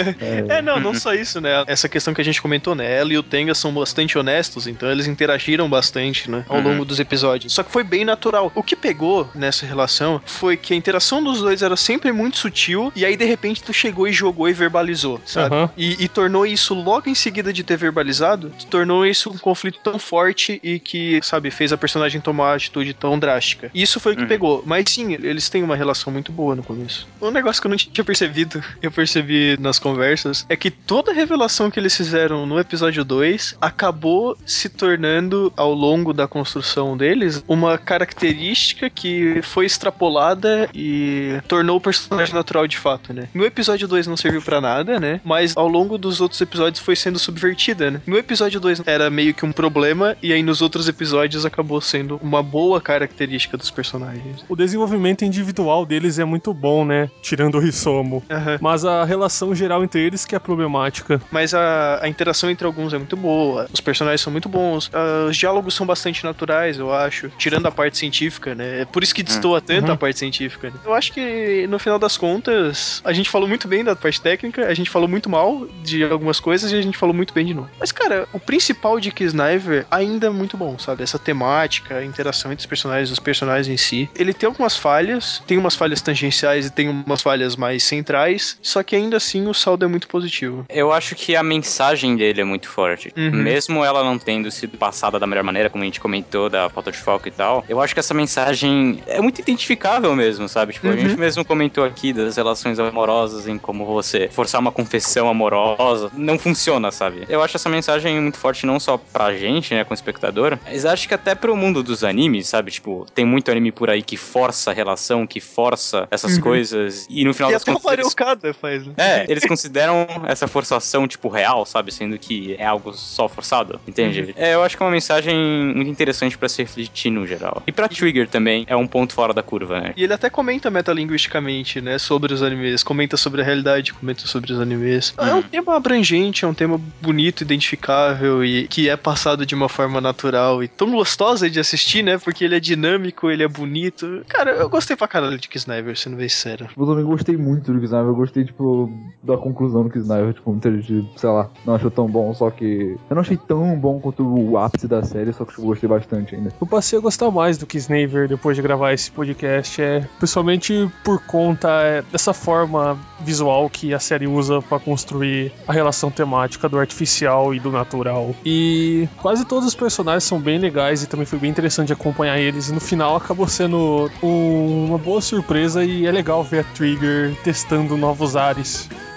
Não só isso, né? Essa questão que a gente comentou, né? Ela e o Tenga são bastante honestos, então eles interagiram bastante, né? Ao longo dos episódios. Só que foi bem natural. O que pegou nessa relação foi que a interação dos dois era era sempre muito sutil, e aí de repente tu chegou e jogou e verbalizou, sabe? E tornou isso logo em seguida de ter verbalizado, tornou isso um conflito tão forte e que, sabe, fez a personagem tomar uma atitude tão drástica. Isso foi o que pegou. Mas sim, eles têm uma relação muito boa no começo. Um negócio que eu não tinha percebido, eu percebi nas conversas, é que toda a revelação que eles fizeram no episódio 2 acabou se tornando, ao longo da construção deles, uma característica que foi extrapolada e tornou o personagem natural de fato, né? No episódio 2 não serviu pra nada, né? Mas ao longo dos outros episódios foi sendo subvertida, né? No episódio 2 era meio que um problema, e aí nos outros episódios acabou sendo uma boa característica dos personagens. O desenvolvimento individual deles é muito bom, né? Tirando o Hisomo. Mas a relação geral entre eles que é problemática. Mas a interação entre alguns é muito boa, os personagens são muito bons, os diálogos são bastante naturais, eu acho, tirando a parte científica, né? É por isso que destoa tanto a parte científica, né? Eu acho que, no final das contas, a gente falou muito bem da parte técnica, a gente falou muito mal de algumas coisas e a gente falou muito bem de novo. Mas, cara, o principal de Kiznaiver ainda é muito bom, sabe? Essa temática, a interação entre os personagens em si. Ele tem algumas falhas, tem umas falhas tangenciais e tem umas falhas mais centrais, só que ainda assim o saldo é muito positivo. Eu acho que a mensagem dele é muito forte. Mesmo ela não tendo sido passada da melhor maneira, como a gente comentou, da falta de foco e tal, eu acho que essa mensagem é muito identificável mesmo, sabe? Tipo, a gente mesmo comentou aqui das relações amorosas, em como você forçar uma confissão amorosa, não funciona, sabe? Eu acho essa mensagem muito forte não só pra gente, né, como espectador, mas acho que até pro mundo dos animes, sabe? Tipo, tem muito anime por aí que força a relação, que força essas coisas, e no final das contas... faz, né? Eles consideram essa forçação, tipo, real, sabe? Sendo que é algo só forçado, entende? Eu acho que é uma mensagem muito interessante pra se refletir no geral. E pra Trigger também, é um ponto fora da curva, né? E ele até comenta metalinguisticamente, né, sobre os animes, comenta sobre a realidade, comenta sobre os animes. É um tema abrangente, é um tema bonito, identificável e que é passado de uma forma natural e tão gostosa de assistir, né, porque ele é dinâmico, ele é bonito. Cara, eu gostei pra caralho de Kiznaiver, sendo bem sincero. Eu também gostei muito do Kiznaiver, eu gostei, tipo, da conclusão do Kiznaiver, tipo, muita gente, sei lá, não achou tão bom, só que eu não achei tão bom quanto o ápice da série, só que tipo, eu gostei bastante ainda. Eu passei a gostar mais do Kiznaiver depois de gravar esse podcast, principalmente por conta dessa forma visual que a série usa pra construir a relação temática do artificial e do natural. E quase todos os personagens são bem legais e também foi bem interessante acompanhar eles, e no final acabou sendo uma boa surpresa e é legal ver a Trigger testando novos ares.